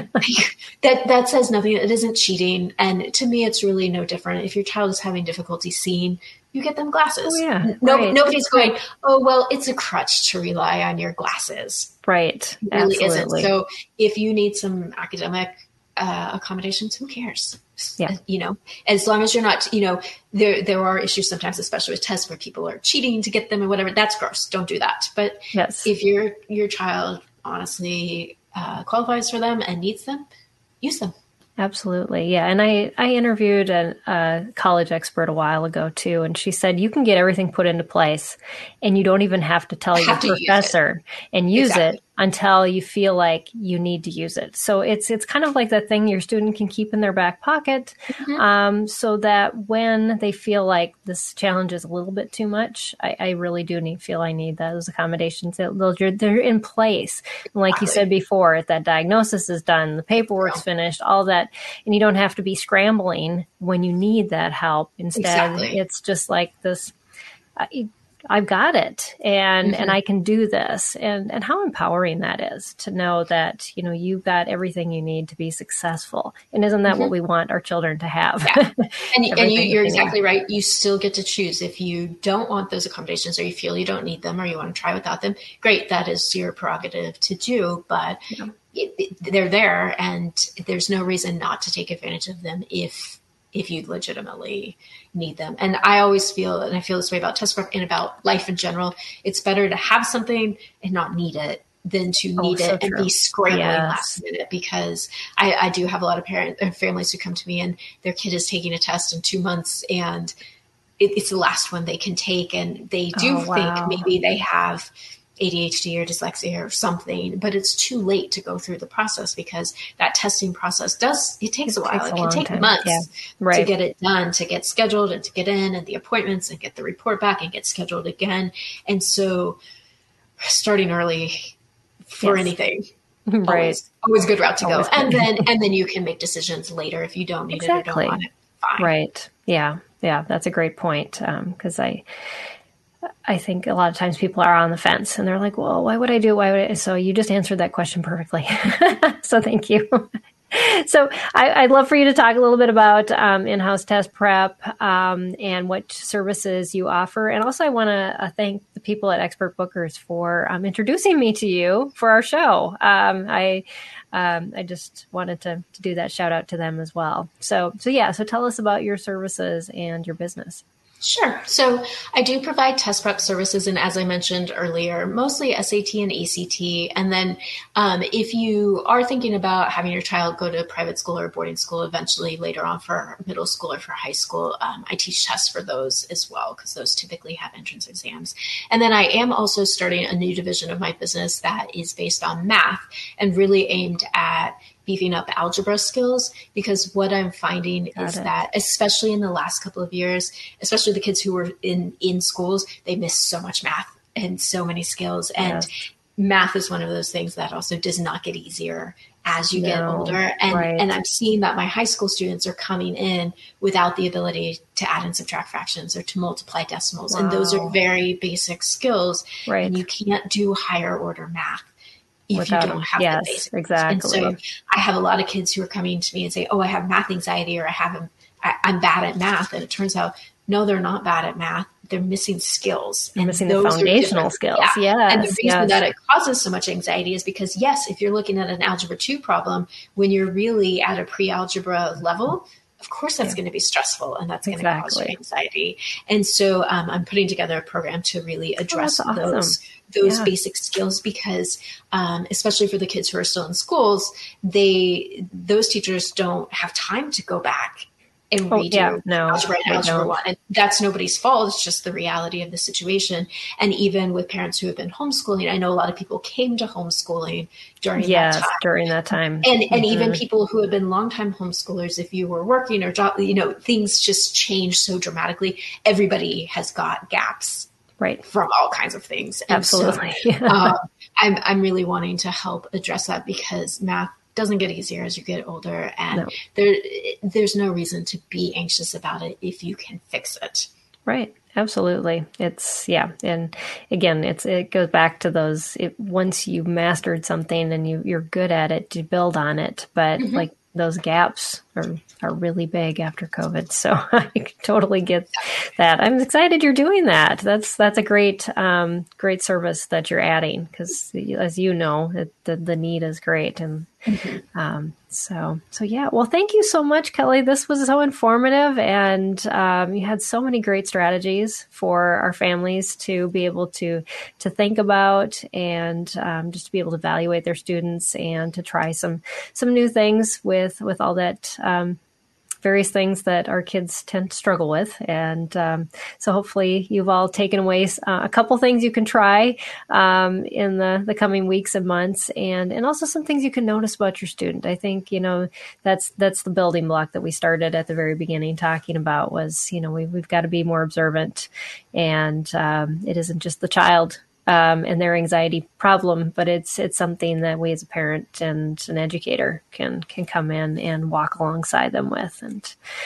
that that says nothing. It isn't cheating. And to me, it's really no different. If your child is having difficulty seeing, you get them glasses. Oh, yeah. No, Right. Nobody's going, "Oh, well, it's a crutch to rely on your glasses." Right. It really Absolutely. isn't. So if you need some academic uh, accommodations, who cares? Yeah. You know, as long as you're not, you know, there there are issues sometimes, especially with tests, where people are cheating to get them and whatever. That's gross. Don't do that. But Yes. if your your child honestly uh, qualifies for them and needs them, use them. Absolutely. Yeah. And I, I interviewed a, a college expert a while ago too. And she said, you can get everything put into place and you don't even have to tell your Have to use it. professor and use Exactly. it until you feel like you need to use it. So it's, it's kind of like that thing your student can keep in their back pocket. Mm-hmm. Um, so that when they feel like this challenge is a little bit too much, I, I really do need, feel I need those accommodations. Those are, they're in place. And like you Exactly. said before, if that diagnosis is done, the paperwork's finished, all that, and you don't have to be scrambling when you need that help. Instead, Exactly. it's just like this, I, I've got it, and, Mm-hmm. and I can do this. And, and how empowering that is to know that, you know, you've got everything you need to be successful. And isn't that Mm-hmm. what we want our children to have? Yeah. And, and you, Everything you're they need. exactly right. You still get to choose. If you don't want those accommodations, or you feel you don't need them, or you want to try without them, great. That is your prerogative to do. But it, it, they're there, and there's no reason not to take advantage of them if if you legitimately need them. And I always feel, and I feel this way about test prep and about life in general, it's better to have something and not need it than to need so it and true. be scrambling Yes. last minute. Because I, I do have a lot of parents and families who come to me and their kid is taking a test in two months and it, it's the last one they can take. And they do Oh, wow. think maybe they have A D H D or dyslexia or something, but it's too late to go through the process, because that testing process does, it takes It a while. takes a It can long take time. months Yeah. to Right. get it done, to get scheduled and to get in and the appointments and get the report back and get scheduled again. And so starting early for Yes. anything, Right. always, always a good route to Always go. And good. then, and then you can make decisions later if you don't need it or Exactly. don't want it. Fine. Right. Yeah. Yeah. That's a great point. Um, cause I, I think a lot of times people are on the fence and they're like, well, why would I do? Why would I? So you just answered that question perfectly. So thank you. So I, I'd love for you to talk a little bit about um, in-house test prep um, and what services you offer. And also I want to uh, thank the people at Expert Bookers for um, introducing me to you for our show. Um, I um, I just wanted to, to do that shout out to them as well. So, so yeah, so tell us about your services and your business. Sure. So I do provide test prep services. And as I mentioned earlier, mostly S A T and A C T. And then um, if you are thinking about having your child go to a private school or boarding school eventually later on for middle school or for high school, um, I teach tests for those as well, because those typically have entrance exams. And then I am also starting a new division of my business that is based on math and really aimed at beefing up algebra skills, because what I'm finding Got is it. that, especially in the last couple of years, especially the kids who were in, in schools, they miss so much math and so many skills. And yes. math is one of those things that also does not get easier as you no, get older. And, right. and I'm seeing that my high school students are coming in without the ability to add and subtract fractions or to multiply decimals. Wow. And those are very basic skills. Right. And you can't do higher order math if Without you don't have yes, the basics. Exactly. And so I have a lot of kids who are coming to me and say, oh, I have math anxiety, or I have, I, I'm bad at math. And it turns out, no, they're not bad at math. They're missing skills. They're missing the foundational skills. Yeah. Yes, and the reason yes. that it causes so much anxiety is because, yes, if you're looking at an algebra two problem, when you're really at a pre-algebra level, of course that's yeah. going to be stressful, and that's going to exactly. cause you anxiety. And so um, I'm putting together a program to really address oh, awesome. those those yeah. basic skills, because um, especially for the kids who are still in schools, they those teachers don't have time to go back and oh, redo yeah, no, algebra and algebra one. And that's nobody's fault. It's just the reality of the situation. And even with parents who have been homeschooling, I know a lot of people came to homeschooling during yes, that time. during that time. And mm-hmm. and even people who have been longtime homeschoolers, if you were working or job, you know, things just change so dramatically. Everybody has got gaps. Right. From all kinds of things. And Absolutely. So, um, I'm, I'm really wanting to help address that, because math doesn't get easier as you get older, and no. there, there's no reason to be anxious about it if you can fix it. Right. Absolutely. It's yeah. And again, it's, it goes back to those, it, once you mastered something and you, you're good at it, to build on it. But mm-hmm. like those gaps are, are really big after COVID. So I totally get that. I'm excited you're doing that. That's, that's a great, um, great service that you're adding, because as you know, it, the, the need is great. And, mm-hmm. um, so, so yeah, well, thank you so much, Kelly. This was so informative, and, um, you had so many great strategies for our families to be able to, to think about, and, um, just to be able to evaluate their students and to try some, some new things with, with all that, um, various things that our kids tend to struggle with. And um, so hopefully you've all taken away uh, a couple things you can try um, in the, the coming weeks and months, and, and also some things you can notice about your student. I think, you know, that's that's the building block that we started at the very beginning talking about, was, you know, we, we've got to be more observant, and um, it isn't just the child Um, and their anxiety problem, but it's it's something that we as a parent and an educator can can come in and walk alongside them with, and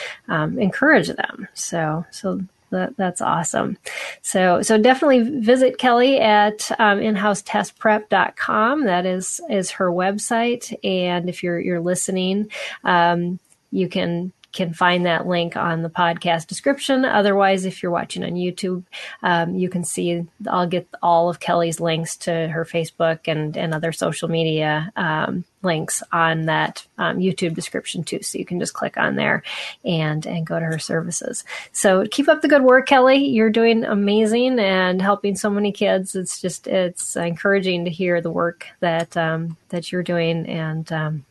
um, encourage them. So so that, that's awesome. So so definitely visit Kelly at um, in house test prep dot com. That is is her website, and if you're you're listening, um, you can. can find that link on the podcast description. Otherwise, if you're watching on YouTube, um, you can see, I'll get all of Kelly's links to her Facebook and, and other social media um, links on that um, YouTube description too. So you can just click on there and, and go to her services. So keep up the good work, Kelly. You're doing amazing and helping so many kids. It's just, it's encouraging to hear the work that, um, that you're doing, and, um,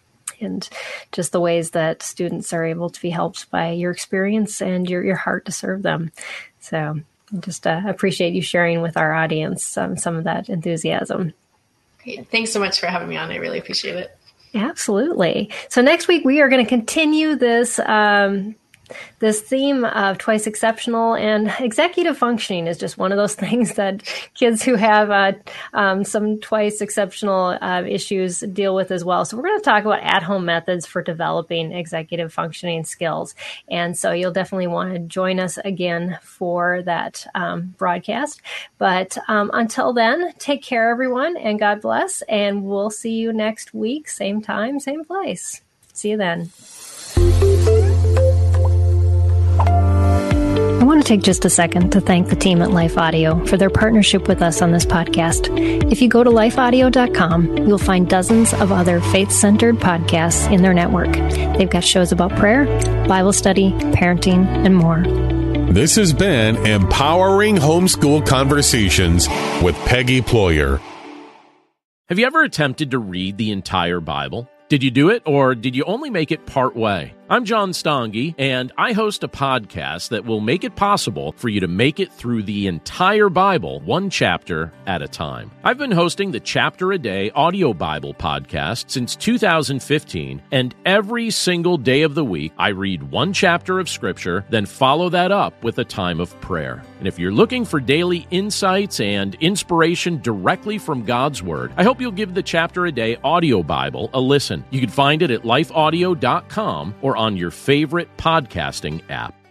and just the ways that students are able to be helped by your experience and your, your heart to serve them. So I just uh, appreciate you sharing with our audience um, some of that enthusiasm. Great. Thanks so much for having me on. I really appreciate it. Absolutely. So next week, we are going to continue this um, this theme of twice exceptional, and executive functioning is just one of those things that kids who have uh, um, some twice exceptional uh, issues deal with as well. So we're going to talk about at-home methods for developing executive functioning skills. And so you'll definitely want to join us again for that um, broadcast. But um, until then, take care, everyone, and God bless. And we'll see you next week, same time, same place. See you then. I want to take just a second to thank the team at Life Audio for their partnership with us on this podcast. If you go to life audio dot com, you'll find dozens of other faith-centered podcasts in their network. They've got shows about prayer, Bible study, parenting, and more. This has been Empowering Homeschool Conversations with Peggy Ployer. Have you ever attempted to read the entire Bible? Did you do it, or did you only make it part way? I'm John Stange, and I host a podcast that will make it possible for you to make it through the entire Bible, one chapter at a time. I've been hosting the Chapter a Day audio Bible podcast since two thousand fifteen, and every single day of the week, I read one chapter of Scripture, then follow that up with a time of prayer. And if you're looking for daily insights and inspiration directly from God's Word, I hope you'll give the Chapter a Day audio Bible a listen. You can find it at life audio dot com or on your favorite podcasting app.